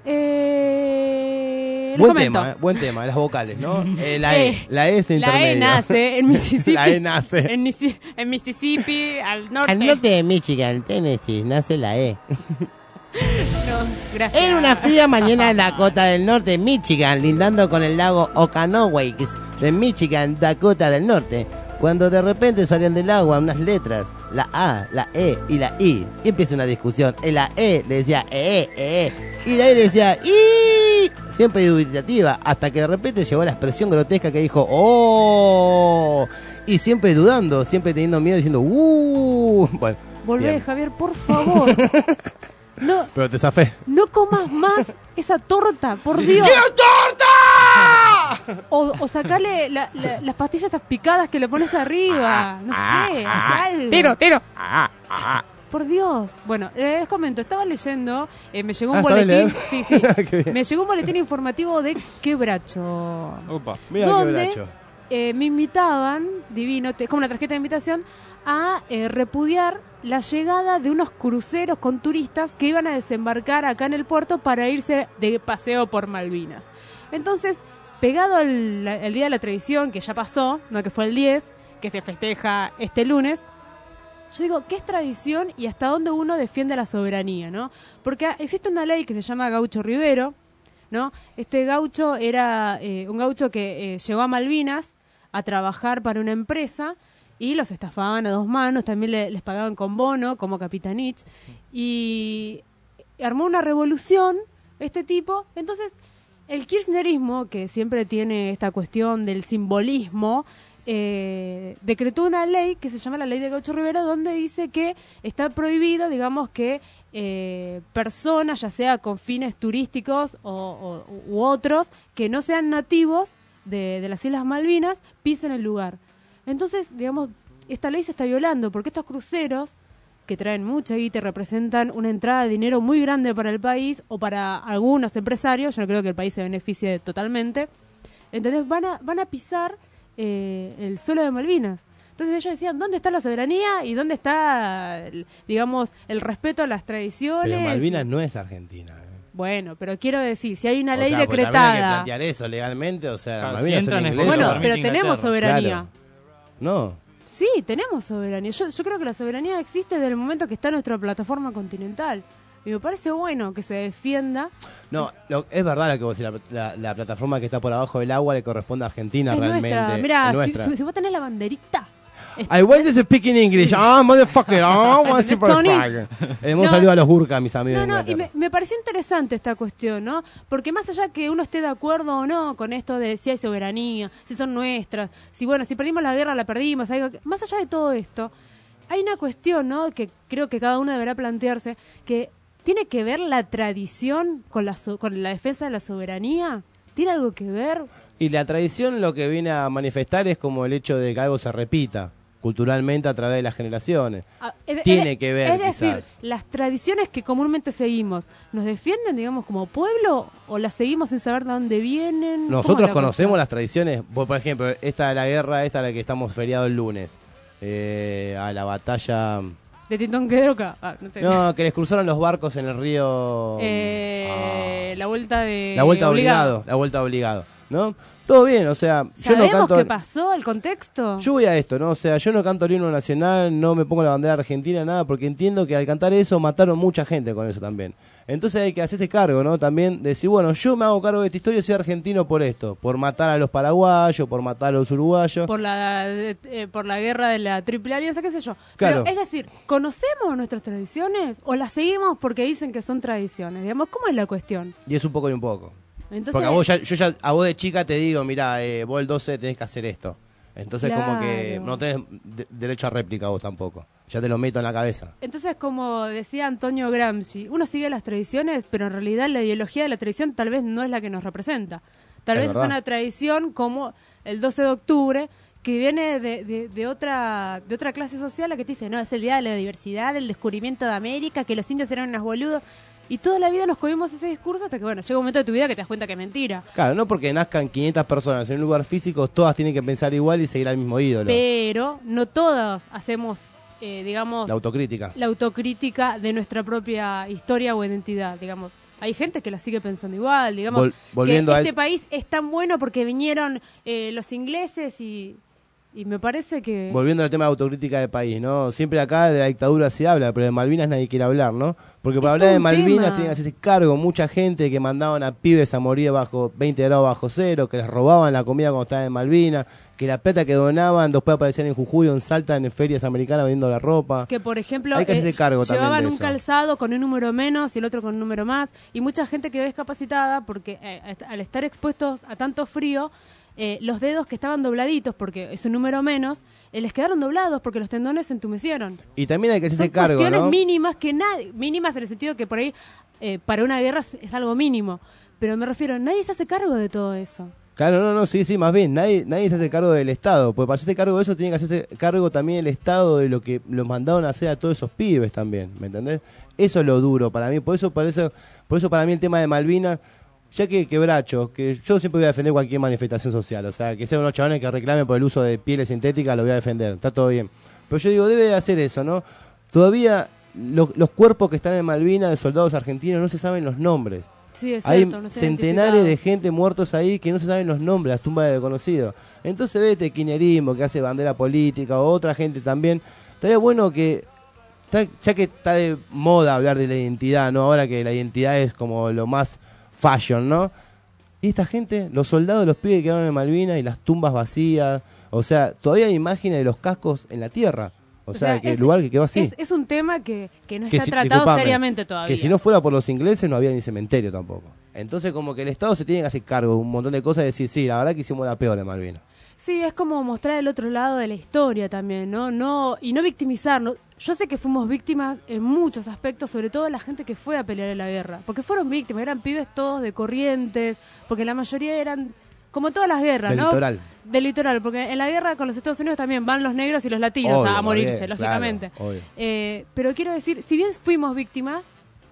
Buen tema, las vocales, ¿no? La E es La intermedio. E nace en Mississippi. La E nace. En Mississippi, al norte. Al norte de Michigan, Tennessee, nace la E. No, gracias. Era una fría mañana en Dakota del Norte, Michigan, lindando con el lago Okanoways de Michigan, Dakota del Norte, cuando de repente salían del agua unas letras, la A, la E y la I, y empieza una discusión. La E le decía y la I le decía I, siempre dubitativa, hasta que de repente llegó la expresión grotesca que dijo ¡oh! Y siempre dudando, siempre teniendo miedo, diciendo bueno. Volvé, bien. Javier, por favor. No, Pero te zafé. no comas más esa torta, por Dios. ¡Quiero torta! O sacarle las pastillas estas picadas que le pones arriba. No sé, haz algo. Tiro. Por Dios. Bueno, les comento, estaba leyendo, me llegó un ¿sabes boletín. leer? Sí. Qué bien. Me llegó un boletín informativo de Quebracho. Opa. Mira donde qué bracho. me invitaban, divino, como una tarjeta de invitación, a repudiar la llegada de unos cruceros con turistas que iban a desembarcar acá en el puerto para irse de paseo por Malvinas. Entonces, pegado el Día de la Tradición, que ya pasó, no que fue el 10, que se festeja este lunes, yo digo, ¿qué es tradición y hasta dónde uno defiende la soberanía, no? Porque existe una ley que se llama Gaucho Rivero, ¿no? Este gaucho era un gaucho que llegó a Malvinas a trabajar para una empresa y los estafaban a dos manos, también les pagaban con bono, como Capitanich, y armó una revolución este tipo. Entonces, el kirchnerismo, que siempre tiene esta cuestión del simbolismo, decretó una ley que se llama la Ley de Gaucho Rivero, donde dice que está prohibido, digamos, que personas, ya sea con fines turísticos u otros, que no sean nativos de las Islas Malvinas, pisen el lugar. Entonces, digamos, esta ley se está violando, porque estos cruceros, que traen mucha guita y representan una entrada de dinero muy grande para el país, o para algunos empresarios, yo no creo que el país se beneficie totalmente, entonces van a pisar el suelo de Malvinas. Entonces ellos decían, ¿dónde está la soberanía? ¿Y dónde está, digamos, el respeto a las tradiciones? Pero Malvinas no es Argentina. Bueno, pero quiero decir, si hay una O ley sea, pues también hay que decretada... plantear eso legalmente, o sea, Claro, Malvinas si entran son es ingleses. Bueno, Permite pero tenemos Inglaterra. soberanía. Claro. No. Sí, tenemos soberanía. Yo creo que la soberanía existe desde el momento que está nuestra plataforma continental. Y me parece bueno que se defienda. No, es verdad lo que vos decís, la plataforma que está por abajo del agua le corresponde a Argentina Es realmente. nuestra. Mirá, es si, nuestra. si vos tenés la banderita... I want to speak in English. Motherfucker. Super Tony. fuck. Un No. saludo a los Gurkha, mis amigos. No, de no, y Inglaterra. me pareció interesante esta cuestión, ¿no? Porque más allá que uno esté de acuerdo o no con esto de si hay soberanía, si son nuestras, si perdimos la guerra, la perdimos, más allá de todo esto, hay una cuestión, ¿no? Que creo que cada uno deberá plantearse, que tiene que ver la tradición con la defensa de la soberanía. ¿Tiene algo que ver? Y la tradición lo que viene a manifestar es como el hecho de que algo se repita culturalmente a través de las generaciones. Tiene que ver, Es decir, quizás. las tradiciones que comúnmente seguimos, ¿nos defienden, digamos, como pueblo o las seguimos sin saber de dónde vienen? ¿Cómo es Nosotros la conocemos cosa? las tradiciones. Por ejemplo, esta de la guerra, esta de la que estamos feriado el lunes. A la batalla... De Tintón Quedoca. No sé. No, que les cruzaron los barcos en el río... La vuelta de... La vuelta obligado. La vuelta obligado, ¿no? Todo bien, o sea, yo no ¿Sabemos canto... qué pasó? ¿El contexto? Yo voy a esto, ¿no? O sea, yo no canto el himno nacional, no me pongo la bandera argentina, nada, porque entiendo que al cantar eso mataron mucha gente con eso también. Entonces hay que hacerse cargo, ¿no? También de decir, bueno, yo me hago cargo de esta historia, soy argentino por esto, por matar a los paraguayos, por matar a los uruguayos. Por la guerra de la Triple Alianza, qué sé yo. Claro. Pero, es decir, ¿conocemos nuestras tradiciones o las seguimos porque dicen que son tradiciones? Digamos, ¿cómo es la cuestión? Y es un poco y un poco. Entonces, Porque a vos de chica te digo, mirá, vos el 12 tenés que hacer esto. Entonces como que Claro. no tenés derecho a réplica vos tampoco. Ya te lo meto en la cabeza. Entonces, como decía Antonio Gramsci, uno sigue las tradiciones, pero en realidad la ideología de la tradición tal vez no es la que nos representa. Tal Es vez verdad. es una tradición como el 12 de octubre, que viene de otra clase social, la que te dice, no, es el día de la diversidad, del descubrimiento de América, que los indios eran unos boludos. Y toda la vida nos comimos ese discurso hasta que, bueno, llega un momento de tu vida que te das cuenta que es mentira. Claro, no porque nazcan 500 personas en un lugar físico, todas tienen que pensar igual y seguir al mismo ídolo. Pero no todas hacemos, digamos, La autocrítica. la autocrítica de nuestra propia historia o identidad, digamos. Hay gente que la sigue pensando igual, digamos, volviendo que a este eso- país es tan bueno porque vinieron los ingleses y me parece que... Volviendo al tema de autocrítica de país, ¿no? Siempre acá de la dictadura se habla, pero de Malvinas nadie quiere hablar, ¿no? Porque para hablar todo de un Malvinas tema. tienen que hacerse cargo mucha gente que mandaban a pibes a morir bajo 20 grados bajo cero, que les robaban la comida cuando estaban en Malvinas, que la plata que donaban después aparecían en Jujuy o en Salta en ferias americanas vendiendo la ropa. Que, por ejemplo, Hay que hacerse cargo también llevaban de un eso. calzado con un número menos y el otro con un número más. Y mucha gente quedó discapacitada porque al estar expuestos a tanto frío, los dedos que estaban dobladitos, porque es un número menos, les quedaron doblados porque los tendones se entumecieron. Y también hay que hacerse Son cargo, cuestiones ¿no? mínimas que mínimas en el sentido que por ahí para una guerra es algo mínimo. Pero me refiero, nadie se hace cargo de todo eso. Claro, no, sí, más bien, nadie se hace cargo del Estado, porque para hacerse cargo de eso tiene que hacerse cargo también el Estado de lo que los mandaron a hacer a todos esos pibes también, ¿me entendés? Eso es lo duro para mí, por eso para mí el tema de Malvinas, ya que quebracho, que yo siempre voy a defender cualquier manifestación social, o sea, que sean unos chavales que reclamen por el uso de pieles sintéticas, lo voy a defender, está todo bien. Pero yo digo, debe de hacer eso, ¿no? Todavía los cuerpos que están en Malvinas de soldados argentinos no se saben los nombres. Sí, es Hay cierto, no está centenares de identificado. gente muertos ahí que no se saben los nombres, las tumbas de desconocidos. Entonces ve este kirchnerismo que hace bandera política o otra gente también. Estaría bueno que, ya que está de moda hablar de la identidad, ¿no? Ahora que la identidad es como lo más fashion, ¿no? Y esta gente, los soldados, los pibes que quedaron en Malvinas y las tumbas vacías, o sea, todavía hay imágenes de los cascos en la tierra. O sea, que el lugar que quedó así. Es un tema que no Que está si- tratado disculpame, seriamente todavía. Que si no fuera por los ingleses no había ni cementerio tampoco. Entonces como que el Estado se tiene que hacer cargo de un montón de cosas y decir, sí, la verdad que hicimos la peor en Malvinas. Sí, es como mostrar el otro lado de la historia también, ¿no? Y no victimizarnos. Yo sé que fuimos víctimas en muchos aspectos, sobre todo la gente que fue a pelear en la guerra. Porque fueron víctimas, eran pibes todos de Corrientes, porque la mayoría eran, como todas las guerras, Del ¿no? litoral. Del litoral, porque en la guerra con los Estados Unidos también van los negros y los latinos Obvio, a morirse, bien, lógicamente. claro, obvio. Pero quiero decir, si bien fuimos víctimas,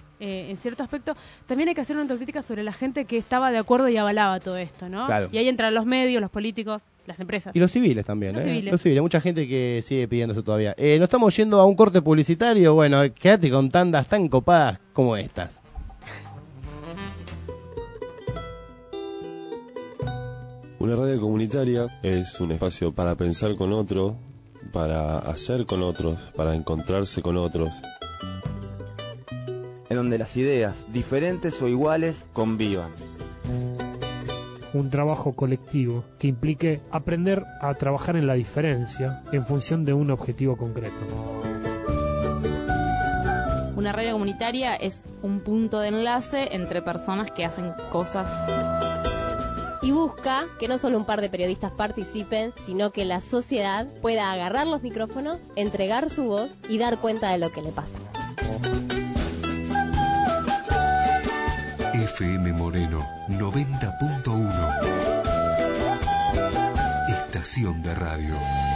en cierto aspecto, también hay que hacer una autocrítica sobre la gente que estaba de acuerdo y avalaba todo esto, ¿no? Claro. Y ahí entran los medios, los políticos, las empresas. Y los civiles también, Los civiles. Los civiles, mucha gente que sigue pidiendo eso todavía. Nos estamos yendo a un corte publicitario, bueno, quédate con tandas tan copadas como estas. Una radio comunitaria es un espacio para pensar con otro, para hacer con otros, para encontrarse con otros. En donde las ideas, diferentes o iguales, convivan. Un trabajo colectivo que implique aprender a trabajar en la diferencia en función de un objetivo concreto. Una radio comunitaria es un punto de enlace entre personas que hacen cosas. Y busca que no solo un par de periodistas participen, sino que la sociedad pueda agarrar los micrófonos, entregar su voz y dar cuenta de lo que le pasa. FM Moreno 90.1. Estación de radio.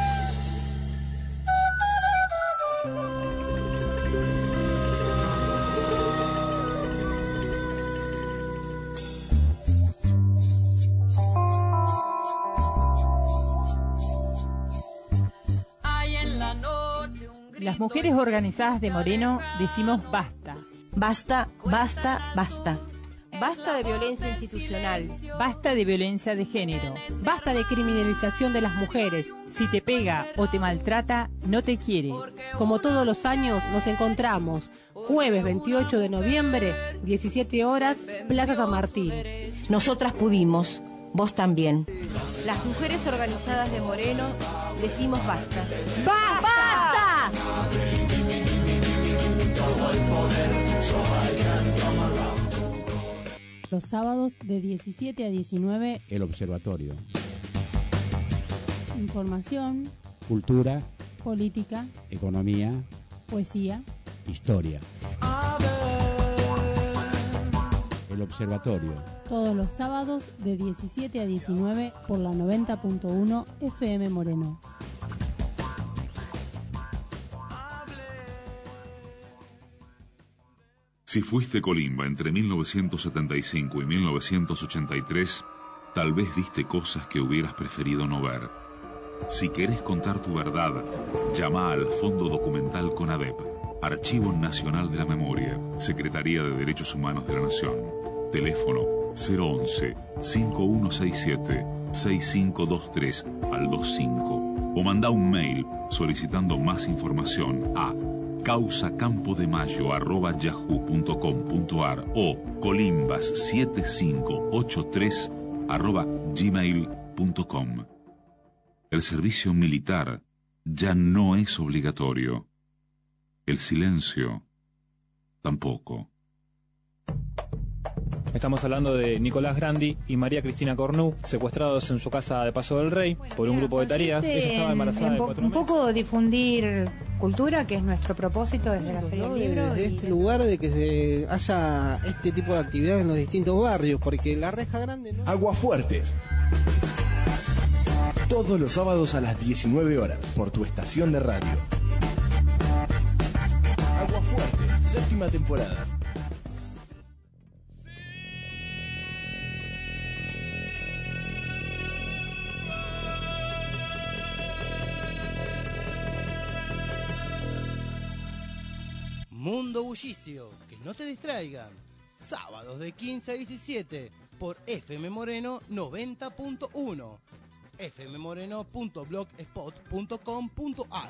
Las mujeres organizadas de Moreno decimos basta. Basta, basta, basta. Basta de violencia institucional. Basta de violencia de género. Basta de criminalización de las mujeres. Si te pega o te maltrata, no te quiere. Como todos los años, nos encontramos jueves 28 de noviembre, 17 horas, Plaza San Martín. Nosotras pudimos, vos también. Las mujeres organizadas de Moreno decimos basta. ¡Basta! Los sábados de 17 a 19. El Observatorio. Información, Cultura, política, economía, poesía, historia. El Observatorio. Todos los sábados de 17 a 19 por la 90.1 FM Moreno. Si fuiste Colimba entre 1975 y 1983, tal vez viste cosas que hubieras preferido no ver. Si querés contar tu verdad, llama al Fondo Documental CONADEP, Archivo Nacional de la Memoria, Secretaría de Derechos Humanos de la Nación. Teléfono 011-5167-6523 al 25. O manda un mail solicitando más información a causacampoDemayo@yahoo.com.ar o colimbas7583@gmail.com. El servicio militar ya no es obligatorio. El silencio tampoco. Estamos hablando de Nicolás Grandi y María Cristina Cornu, secuestrados en su casa de Paso del Rey por un grupo de tareas. Ella estaba embarazada de 4 meses. Un poco difundir cultura, que es nuestro propósito desde la Feria del Libro. Desde este lugar de que haya este tipo de actividades en los distintos barrios, porque la Reja Grande... ¿no? Aguafuertes. Todos los sábados a las 19 horas por tu estación de radio. Aguafuertes, 7ª temporada. Mundo Bullicio, que no te distraigan. Sábados de 15 a 17 por FM Moreno 90.1. fmmoreno.blogspot.com.ar.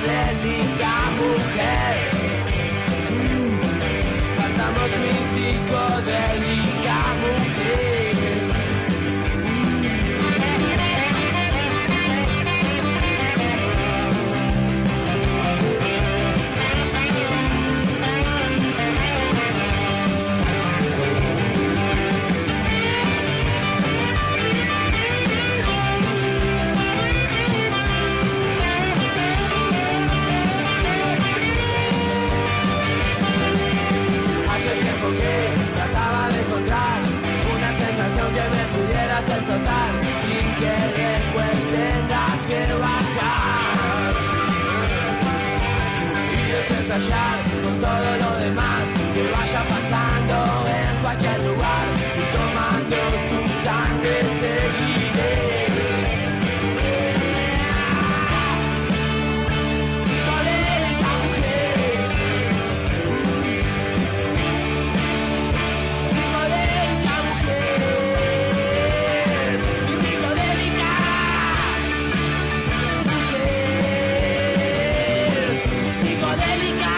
psicodélica mujer. Cantamos mi psicodélica mujer. Trataba de encontrar una sensación que me pudiera hacer flotar sin que después tenga que bajar y desestallar con todo lo demás que vaya pasando en cualquier lugar y tomando su sangre seguiré. Psicodélica mujer. Psicodélica mujer. Mi psicodélica mujer. Psicodélica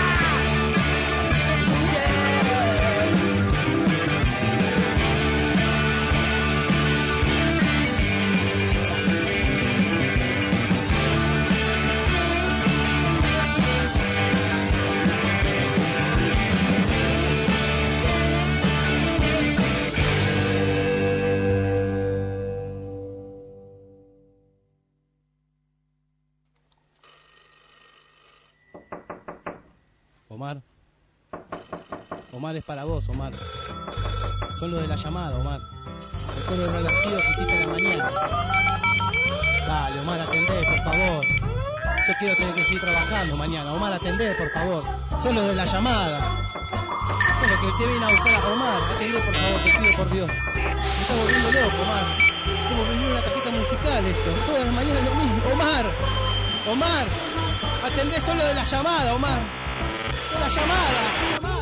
Omar. Omar, es para vos, Omar. Son los de la llamada, Omar. Recuerdo los vestidos que hiciste en la mañana. Dale, Omar, atendé, por favor. Yo quiero tener que seguir trabajando mañana. Omar, atendé, por favor. Son los de la llamada. Son los que te vienen a buscar a Omar. Atendé, por favor, te pido por Dios. Me está volviendo loco, Omar. Como venir una cajita musical esto. Todas las mañanas lo mismo. Omar. Omar. Atendé, son los de la llamada, Omar. Son la llamada.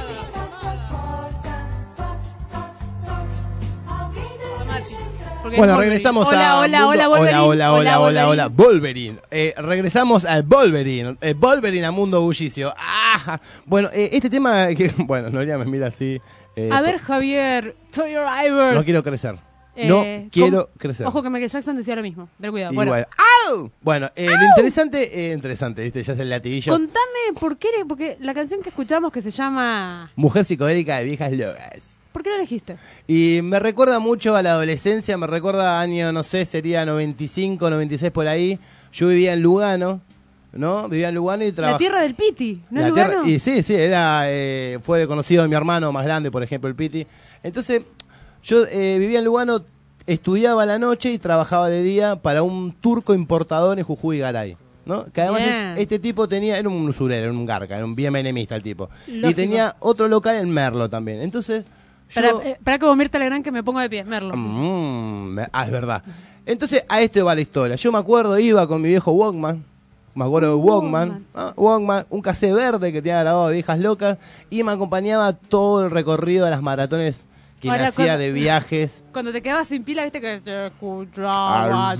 Bueno, regresamos Hola, Wolverine. Regresamos al Wolverine. Wolverine a Mundo Bullicio. Bueno, este tema que, bueno, Noelia me mira así. A ver, Javier, Toy-Driver. No quiero crecer. No quiero crecer. Ojo que Michael Jackson decía lo mismo. Ten cuidado. Bueno, lo interesante, ¿viste? Ya es el latiguillo. Contame por qué, porque la canción que escuchamos que se llama Mujer psicodélica de viejas locas. ¿Por qué la elegiste? Y me recuerda mucho a la adolescencia, me recuerda a año, no sé, sería 95, 96 por ahí. Yo vivía en Lugano, ¿no? Vivía en Lugano y trabajaba. La tierra del Piti, ¿no es Lugano? Y sí, era, fue conocido de mi hermano más grande, por ejemplo, el Piti. Entonces, yo vivía en Lugano, estudiaba a la noche y trabajaba de día para un turco importador en Jujuy y Garay, ¿no? Que además este tipo tenía, era un usurero, era un garca, era un bien menemista el tipo. Lógico. Y tenía otro local en Merlo también. Entonces, para que vos Mirta Legrand que me pongo de pie, Merlo. Es verdad. Entonces, a esto va la historia. Yo me acuerdo, iba con mi viejo Walkman. Me acuerdo de Walkman, un cassette verde que tenía grabado de viejas locas. Y me acompañaba todo el recorrido de las maratones que hacía de viajes. Cuando te quedabas sin pila, viste que se escuchaba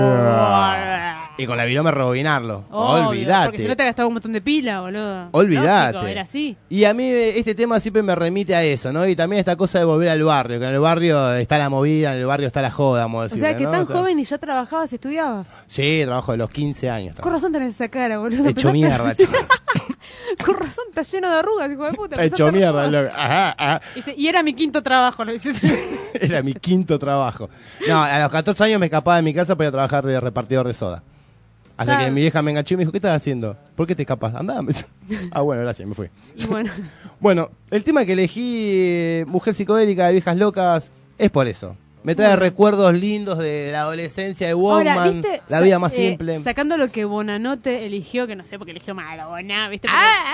y con la virome rebobinarlo. Olvídate. Porque si no te gastaba un montón de pila, boludo. Olvídate. Lógico, era así. Y a mí este tema siempre me remite a eso, ¿no? Y también esta cosa de volver al barrio, que en el barrio está la movida, en el barrio está la joda, vamos a decir. O sea, que tan joven y ya trabajabas y estudiabas. Sí, trabajo de los 15 años. Con razón tenés esa cara, boludo. Hecho mierda, chaval. Con razón está lleno de arrugas, hijo de puta. Hecho mierda, loco. Ajá. Y era mi quinto trabajo, lo dices. Era mi quinto trabajo. No, a los 14 años me escapaba de mi casa para ir a trabajar de repartidor de soda. Hasta que mi vieja me enganchó y me dijo, ¿qué estás haciendo? ¿Por qué te escapas? Andá. Bueno, gracias, me fui. Y bueno. Bueno, el tema que elegí, Mujer psicodélica de viejas locas, es por eso. Me trae recuerdos lindos de la adolescencia de Walkman, ahora, ¿viste? La vida más simple. Sacando lo que Bonanote eligió, que no sé por qué eligió Maradona, ¿viste?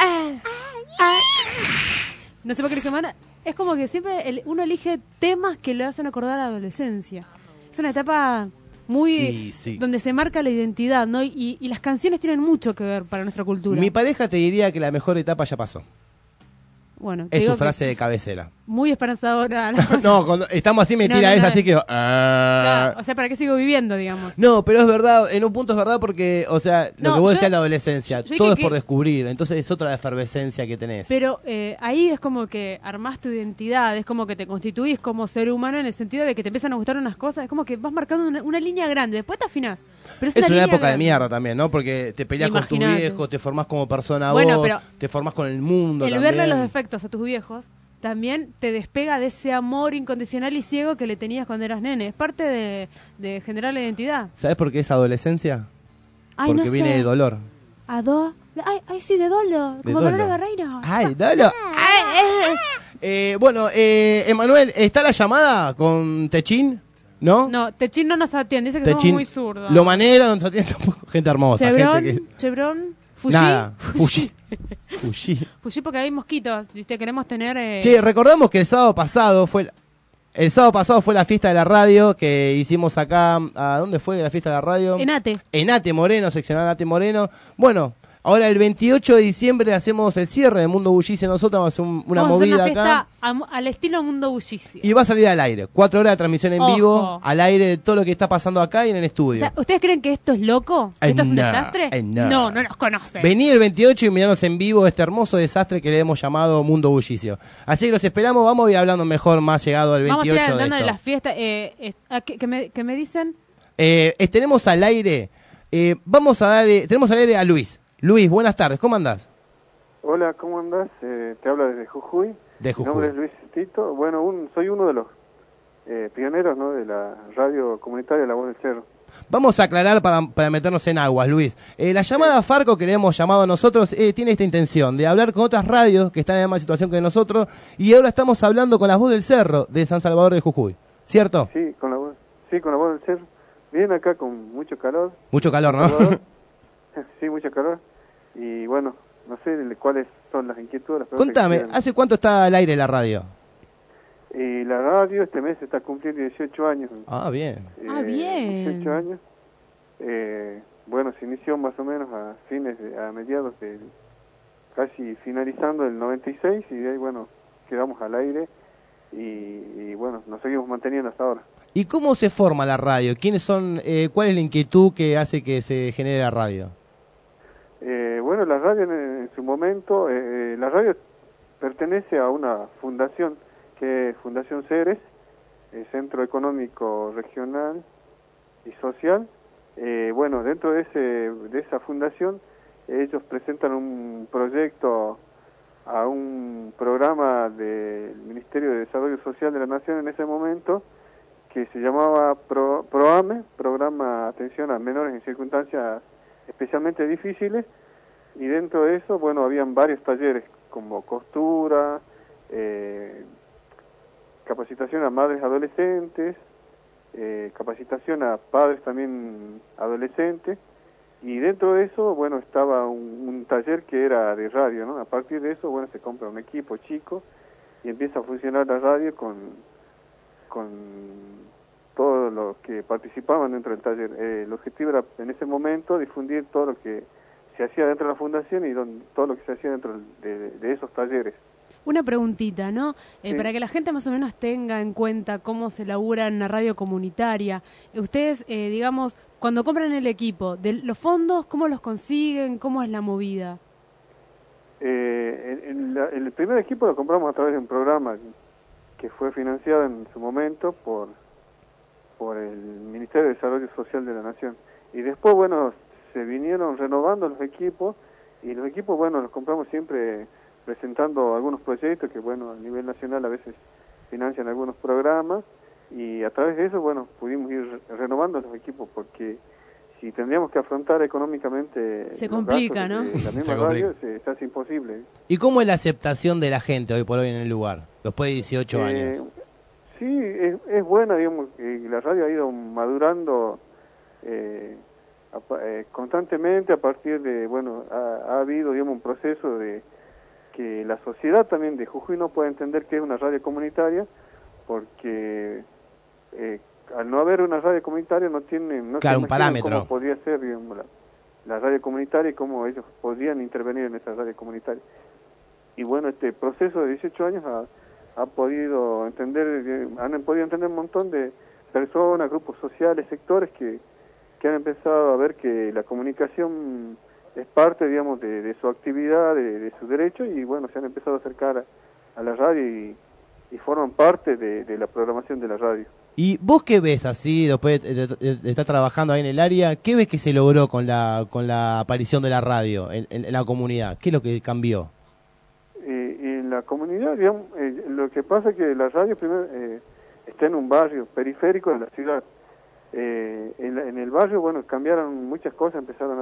No sé por qué eligió Maradona. Es como que siempre uno elige temas que le hacen acordar a la adolescencia. Es una etapa muy donde se marca la identidad, ¿no? Y las canciones tienen mucho que ver para nuestra cultura. Mi pareja te diría que la mejor etapa ya pasó. Bueno, te Es digo su frase que de cabecera. muy esperanzadora. No, cuando estamos así me tira esa, así que... O sea, ¿para qué sigo viviendo, digamos? No, pero es verdad, en un punto es verdad porque, o sea, lo No, que vos yo- decías en la adolescencia, yo todo dije es por que- descubrir, entonces es otra efervescencia que tenés. Pero ahí es como que armás tu identidad, es como que te constituís como ser humano en el sentido de que te empiezan a gustar unas cosas, es como que vas marcando una línea grande, después te afinás. Pero Es una línea época de grande. mierda también, ¿no? Porque te peleas con tus Imagínate. viejos, te formás como persona Bueno, vos, pero te formás con el mundo El también. verle los defectos a tus viejos también te despega de ese amor incondicional y ciego que le tenías cuando eras nene. Es parte de generar la identidad. ¿Sabés por qué es adolescencia? Ay, Porque no viene sé. de dolor. Ay, sí, de dolo. De Como dolo. Dolores Barreiro. ¡Ay, dolo! Bueno, Emanuel, ¿está la llamada con Techín? ¿No? No, Techín no nos atiende, dice que somos Techín, muy zurdos. Lo manera, no nos atiende tampoco. Gente hermosa. Chevron, gente que... Chevron, Fuji. Nada, Fuji. Fuji. Fuji porque hay mosquitos, ¿viste? Queremos tener... Che, recordamos que el sábado pasado fue la fiesta de la radio que hicimos acá. ¿A dónde fue la fiesta de la radio? En Ate Moreno, seccional Ate Moreno. Bueno, ahora el 28 de diciembre hacemos el cierre de Mundo Bullicio. Nosotros vamos a hacer una Vamos a hacer movida una acá. fiesta al estilo Mundo Bullicio. Y va a salir al aire. 4 horas de transmisión en Ojo. vivo, al aire de todo lo que está pasando acá y en el O estudio. sea, ¿ustedes creen que esto es loco? Ay, ¿Esto es un no, desastre? ay, no. No nos conocen. Vení el 28 y mirarnos en vivo este hermoso desastre que le hemos llamado Mundo Bullicio. Así que los esperamos, vamos a ir hablando mejor más llegado al 28 Vamos a ir de adelantando de esto. las fiestas. ¿Qué me dicen? Tenemos al aire, tenemos al aire a Luis. Luis, buenas tardes, ¿cómo andás? Hola, ¿cómo andás? Te habla desde Jujuy. De Jujuy. Mi nombre es Luis Tito. Bueno, soy uno de los pioneros, ¿no?, de la radio comunitaria La Voz del Cerro. Vamos a aclarar para meternos en aguas, Luis. La llamada Farco que le hemos llamado nosotros tiene esta intención de hablar con otras radios que están en la misma situación que nosotros y ahora estamos hablando con La Voz del Cerro de San Salvador de Jujuy, ¿cierto? Sí, con la voz del Cerro. Bien acá con mucho calor. Mucho calor, ¿no? Salvador. Sí, mucho calor. Y bueno, no sé cuáles son las inquietudes. Las preguntas Contame, que quieran. ¿hace cuánto está al aire la radio? La radio este mes está cumpliendo 18 años. Ah, bien. Bien. 18 años. Bueno, se inició más o menos a mediados de casi finalizando el 96 y de ahí, bueno, quedamos al aire y bueno, nos seguimos manteniendo hasta ahora. ¿Y cómo se forma la radio? ¿Quiénes son? ¿Cuál es la inquietud que hace que se genere la radio? Bueno, la radio en su momento, la radio pertenece a una fundación que es Fundación Ceres, Centro Económico Regional y Social. Bueno, dentro de esa fundación ellos presentan un proyecto a un programa del Ministerio de Desarrollo Social de la Nación en ese momento que se llamaba PROAME, Programa Atención a Menores en Circunstancias Especialmente Difíciles, y dentro de eso, bueno, habían varios talleres como costura, capacitación a madres adolescentes, capacitación a padres también adolescentes, y dentro de eso, bueno, estaba un taller que era de radio, ¿no? A partir de eso, bueno, se compra un equipo chico y empieza a funcionar la radio con todos los que participaban dentro del taller. El objetivo era en ese momento difundir todo lo que se hacía dentro de la fundación y todo lo que se hacía dentro de esos talleres. Una preguntita, ¿no? Sí. Para que la gente más o menos tenga en cuenta cómo se labura en la radio comunitaria. Ustedes, digamos, cuando compran el equipo, de los fondos, ¿cómo los consiguen? ¿Cómo es la movida? El primer equipo lo compramos a través de un programa que fue financiado en su momento por el Ministerio de Desarrollo Social de la Nación. Y después, bueno, se vinieron renovando los equipos, y los equipos, bueno, los compramos siempre presentando algunos proyectos que, bueno, a nivel nacional a veces financian algunos programas, y a través de eso, bueno, pudimos ir renovando los equipos, porque si tendríamos que afrontar económicamente Se los complica, gastos ¿no? de la misma Se complica. radio, se hace imposible. ¿Y cómo es la aceptación de la gente hoy por hoy en el lugar, después de 18 años? Sí, es buena, digamos, la radio ha ido madurando constantemente a partir de, bueno, ha habido, digamos, un proceso de que la sociedad también de Jujuy no puede entender que es una radio comunitaria, porque al no haber una radio comunitaria no tienen, no Claro, se un imaginan parámetro. cómo podría ser, digamos, la radio comunitaria y cómo ellos podrían intervenir en esa radio comunitaria. bueno, este proceso de 18 años han podido entender un montón de personas, grupos sociales, sectores que han empezado a ver que la comunicación es parte, digamos, de su actividad, de su derecho, y bueno, se han empezado a acercar a la radio y forman parte de la programación de la radio. ¿Y vos qué ves así, después de estar trabajando ahí en el área, qué ves que se logró con la aparición de la radio en la comunidad? ¿Qué es lo que cambió? En la comunidad, digamos, lo que pasa es que la radio primero está en un barrio periférico de la ciudad. En el barrio, bueno, cambiaron muchas cosas, empezaron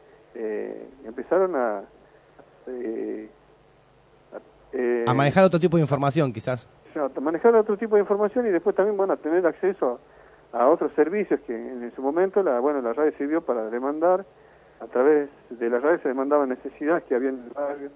a manejar otro tipo de información, quizás. A manejar otro tipo de información y después también, bueno, a tener acceso a otros servicios que en su momento la radio sirvió para demandar. A través de la radio se demandaban necesidades que había en el barrio.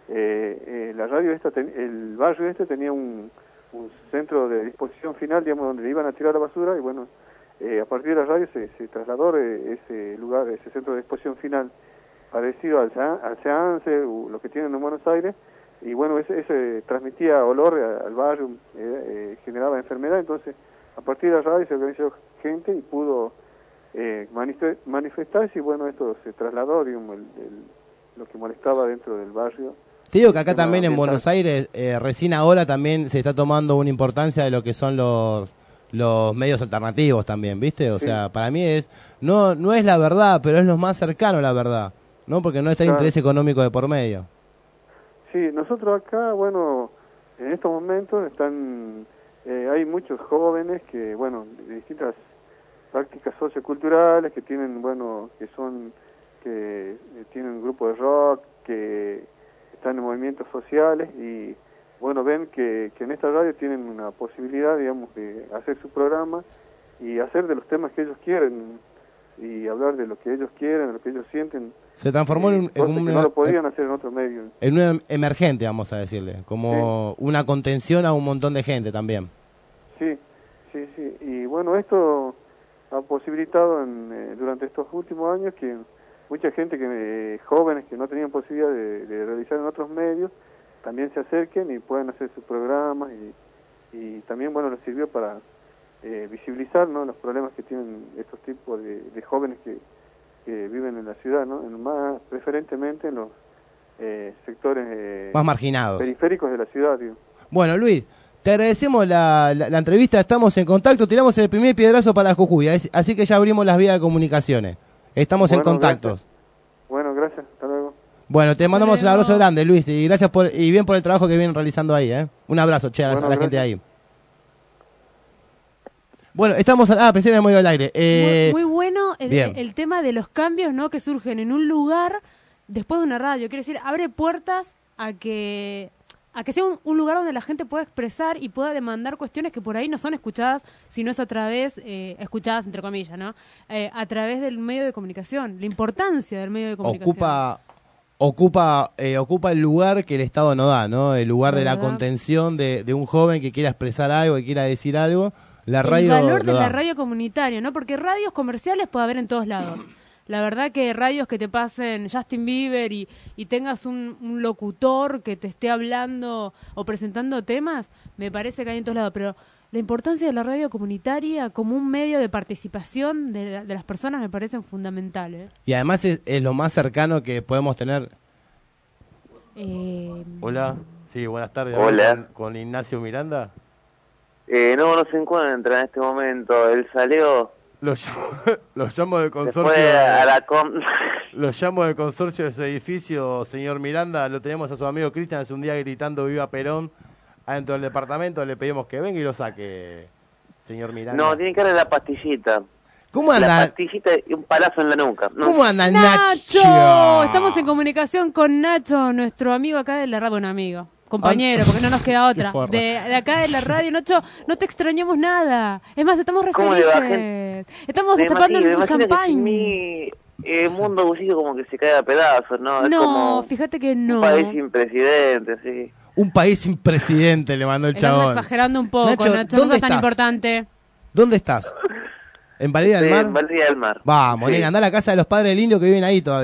La radio el barrio tenía un centro de disposición final, digamos, donde iban a tirar la basura, y bueno, a partir de la radio se trasladó ese lugar, ese centro de disposición final, parecido al SEANSE, lo que tienen en Buenos Aires, y bueno, ese transmitía olor al barrio, generaba enfermedad. Entonces a partir de la radio se organizó gente y pudo manifestarse, y bueno, esto se trasladó, digamos, lo que molestaba dentro del barrio. Te digo que acá también en Buenos Aires, recién ahora también se está tomando una importancia de lo que son los medios alternativos también, ¿viste? O sea, para mí no es la verdad, pero es lo más cercano a la verdad, ¿no? Porque no está el interés económico de por medio. Sí, nosotros acá, bueno, en estos momentos hay muchos jóvenes que, bueno, de distintas prácticas socioculturales que tienen, bueno, que tienen un grupo de rock, que están en movimientos sociales, y bueno, ven que en esta radio tienen una posibilidad, digamos, de hacer su programa y hacer de los temas que ellos quieren y hablar de lo que ellos quieren, de lo que ellos sienten. Se transformó en un no lo podían hacer en otro medio. En un emergente, vamos a decirle, como una contención a un montón de gente también. Sí. Y bueno, esto ha posibilitado durante estos últimos años que mucha gente, jóvenes que no tenían posibilidad de realizar en otros medios, también se acerquen y puedan hacer sus programas, y también, bueno, les sirvió para visibilizar, ¿no?, los problemas que tienen estos tipos de jóvenes que viven en la ciudad, ¿no?, más preferentemente en los sectores más marginados, periféricos de la ciudad, digo. Bueno, Luis, te agradecemos la entrevista, estamos en contacto, tiramos el primer piedrazo para Jujuy, así que ya abrimos las vías de comunicaciones, estamos en contactos. Gracias. Bueno, gracias, hasta luego. Bueno, te mandamos un abrazo grande, Luis, y gracias y bien por el trabajo que vienen realizando ahí, Un abrazo, a la gente de ahí. Bueno, estamos... pensé que me ido al aire. Muy bueno el tema de los cambios, ¿no?, que surgen en un lugar después de una radio. Quiere decir, abre puertas a que sea un lugar donde la gente pueda expresar y pueda demandar cuestiones que por ahí no son escuchadas, sino es a través, escuchadas entre comillas, ¿no?, a través del medio de comunicación. La importancia del medio de comunicación. Ocupa el lugar que el Estado no da, ¿no? El lugar de la contención de un joven que quiera expresar algo, que quiera decir algo. La radio el valor de la radio comunitaria, ¿no? Porque radios comerciales puede haber en todos lados. La verdad que radios que te pasen Justin Bieber y tengas un locutor que te esté hablando o presentando temas, me parece que hay en todos lados. Pero la importancia de la radio comunitaria como un medio de participación de las personas me parecen fundamentales. Y además es lo más cercano que podemos tener. Hola, sí, buenas tardes. Hola. ¿Con Ignacio Miranda? No se encuentra en este momento. Él salió. Lo llamo del consorcio. Lo llamo del consorcio de su edificio, señor Miranda. Lo tenemos a su amigo Cristian hace un día gritando "Viva Perón" adentro del departamento. Le pedimos que venga y lo saque, señor Miranda. No, tiene que darle la pastillita. ¿Cómo anda? La pastillita y un palazo en la nuca. ¿No? ¿Cómo anda Nacho? Estamos en comunicación con Nacho, nuestro amigo acá de la radio, un amigo. Compañero, porque no nos queda otra. De acá de la radio, Nacho, no te extrañamos nada. Es más, estamos re felices. Estamos destapando un champán. El mundo musical como que se cae a pedazos, ¿no? Es no, como fíjate que no. Un país sin presidente, sí. Un país sin presidente, le mandó el chabón. Estamos exagerando un poco, Nacho, no es tan importante. ¿Dónde estás? ¿En Valeria del Mar? En Valeria del Mar. Vamos, nena, andá a la casa de los padres del indio que viven ahí todavía,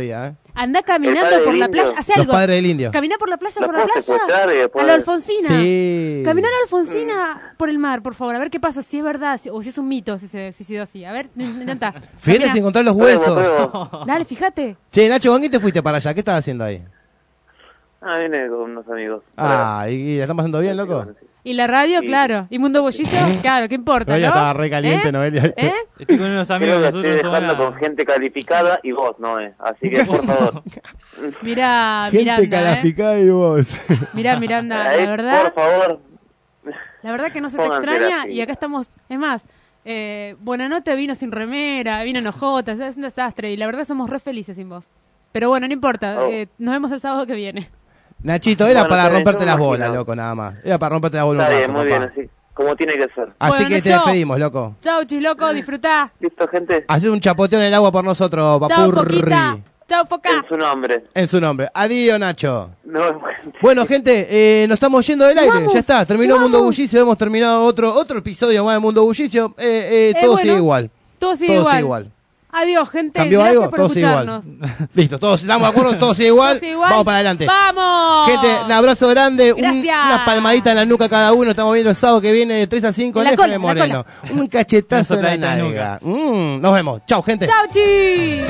Andá caminando por la playa, hace Los algo. padres del indio. Caminá por la playa, La por la puedo secuestrar y playa. después- A la Alfonsina. Sí. Caminá a la Alfonsina por el mar, por favor. A ver qué pasa, si es verdad o si es un mito si se suicidó así. A ver, intenta. Fíjate Caminá. si encontrás los huesos. Dale, fíjate. Che, Nacho, ¿con quién te fuiste para allá? ¿Qué estabas haciendo ahí? Vine con unos amigos. ¿Y la están pasando bien, loco? Y la radio, Sí. claro. Y Mundo Bullicio, claro, ¿qué importa, Noelia no? estaba re caliente, Noelia. ¿Eh? Estoy con unos amigos Creo que nosotros estoy somos dejando con gente calificada y vos, Noé. Así que, por favor. Mirá, Gente Miranda, calificada y vos. Mirá, Miranda, Ahí, la verdad... por favor. La verdad que no se te Pónganse extraña así. y acá estamos, es más, Buenanote vino sin remera, vino en ojotas, es un desastre y la verdad somos re felices sin vos. Pero bueno, no importa, Oh. nos vemos el sábado que viene. Nachito, era Bueno, para está bien, romperte yo las me bolas, imagino. loco, nada más. Era para romperte las bolas Está un bien, rato, muy bien, papá. así como tiene que ser. Así Bueno, que te Nacho. despedimos, loco. Chau, chiloco, disfrutá. ¿Listo, gente? Hacé un chapoteo en el agua por nosotros, Chau, papurri. Foquita. Chau, Foca. En su nombre. En su nombre. Adiós, Nacho. No, Bueno, gente, nos estamos yendo del aire. Vamos, Ya está, terminó vamos. Mundo Bullicio. Hemos terminado otro episodio más de Mundo Bullicio. Todo bueno, sigue igual. Todo sigue igual. Adiós, gente. ¿Cambió Gracias algo? por Todo sigue escucharnos. igual. Listo, todos estamos de acuerdo, todo sigue igual. Todo sigue igual. Vamos para adelante. ¡Vamos! Gente, un abrazo grande, Gracias. una palmadita en la nuca cada uno. Estamos viendo el sábado que viene de 3 a 5 En en la cola, FM en la Moreno. Un cachetazo en Una la sopladita en nalga. Nos vemos. Chau, gente. ¡Chau, chi!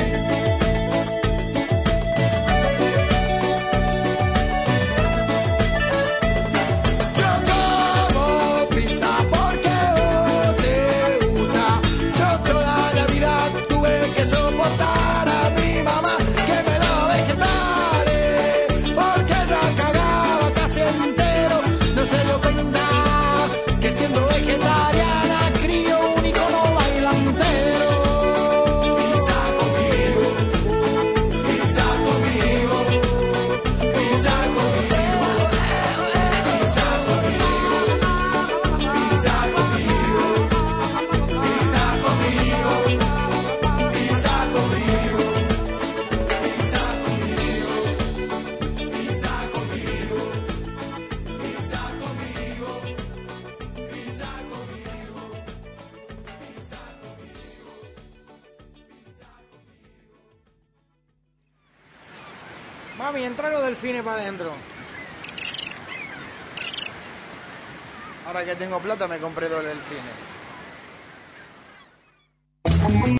Como pizza porque vos te gusta. Yo toda la vida tuve que soportar a mi mamá que me daba vegetales porque ella cagaba casi entero. No se dio cuenta que siendo vegetariana crío un icono bailantero. Pizza conmigo, pizza conmigo, pizza conmigo, pizza conmigo. Pizza conmigo, pizza conmigo, pizza conmigo, pizza conmigo, pizza conmigo, pizza conmigo, pizza conmigo, Mami, entra los delfines para adentro. Ahora que tengo plata me compré 2 delfines.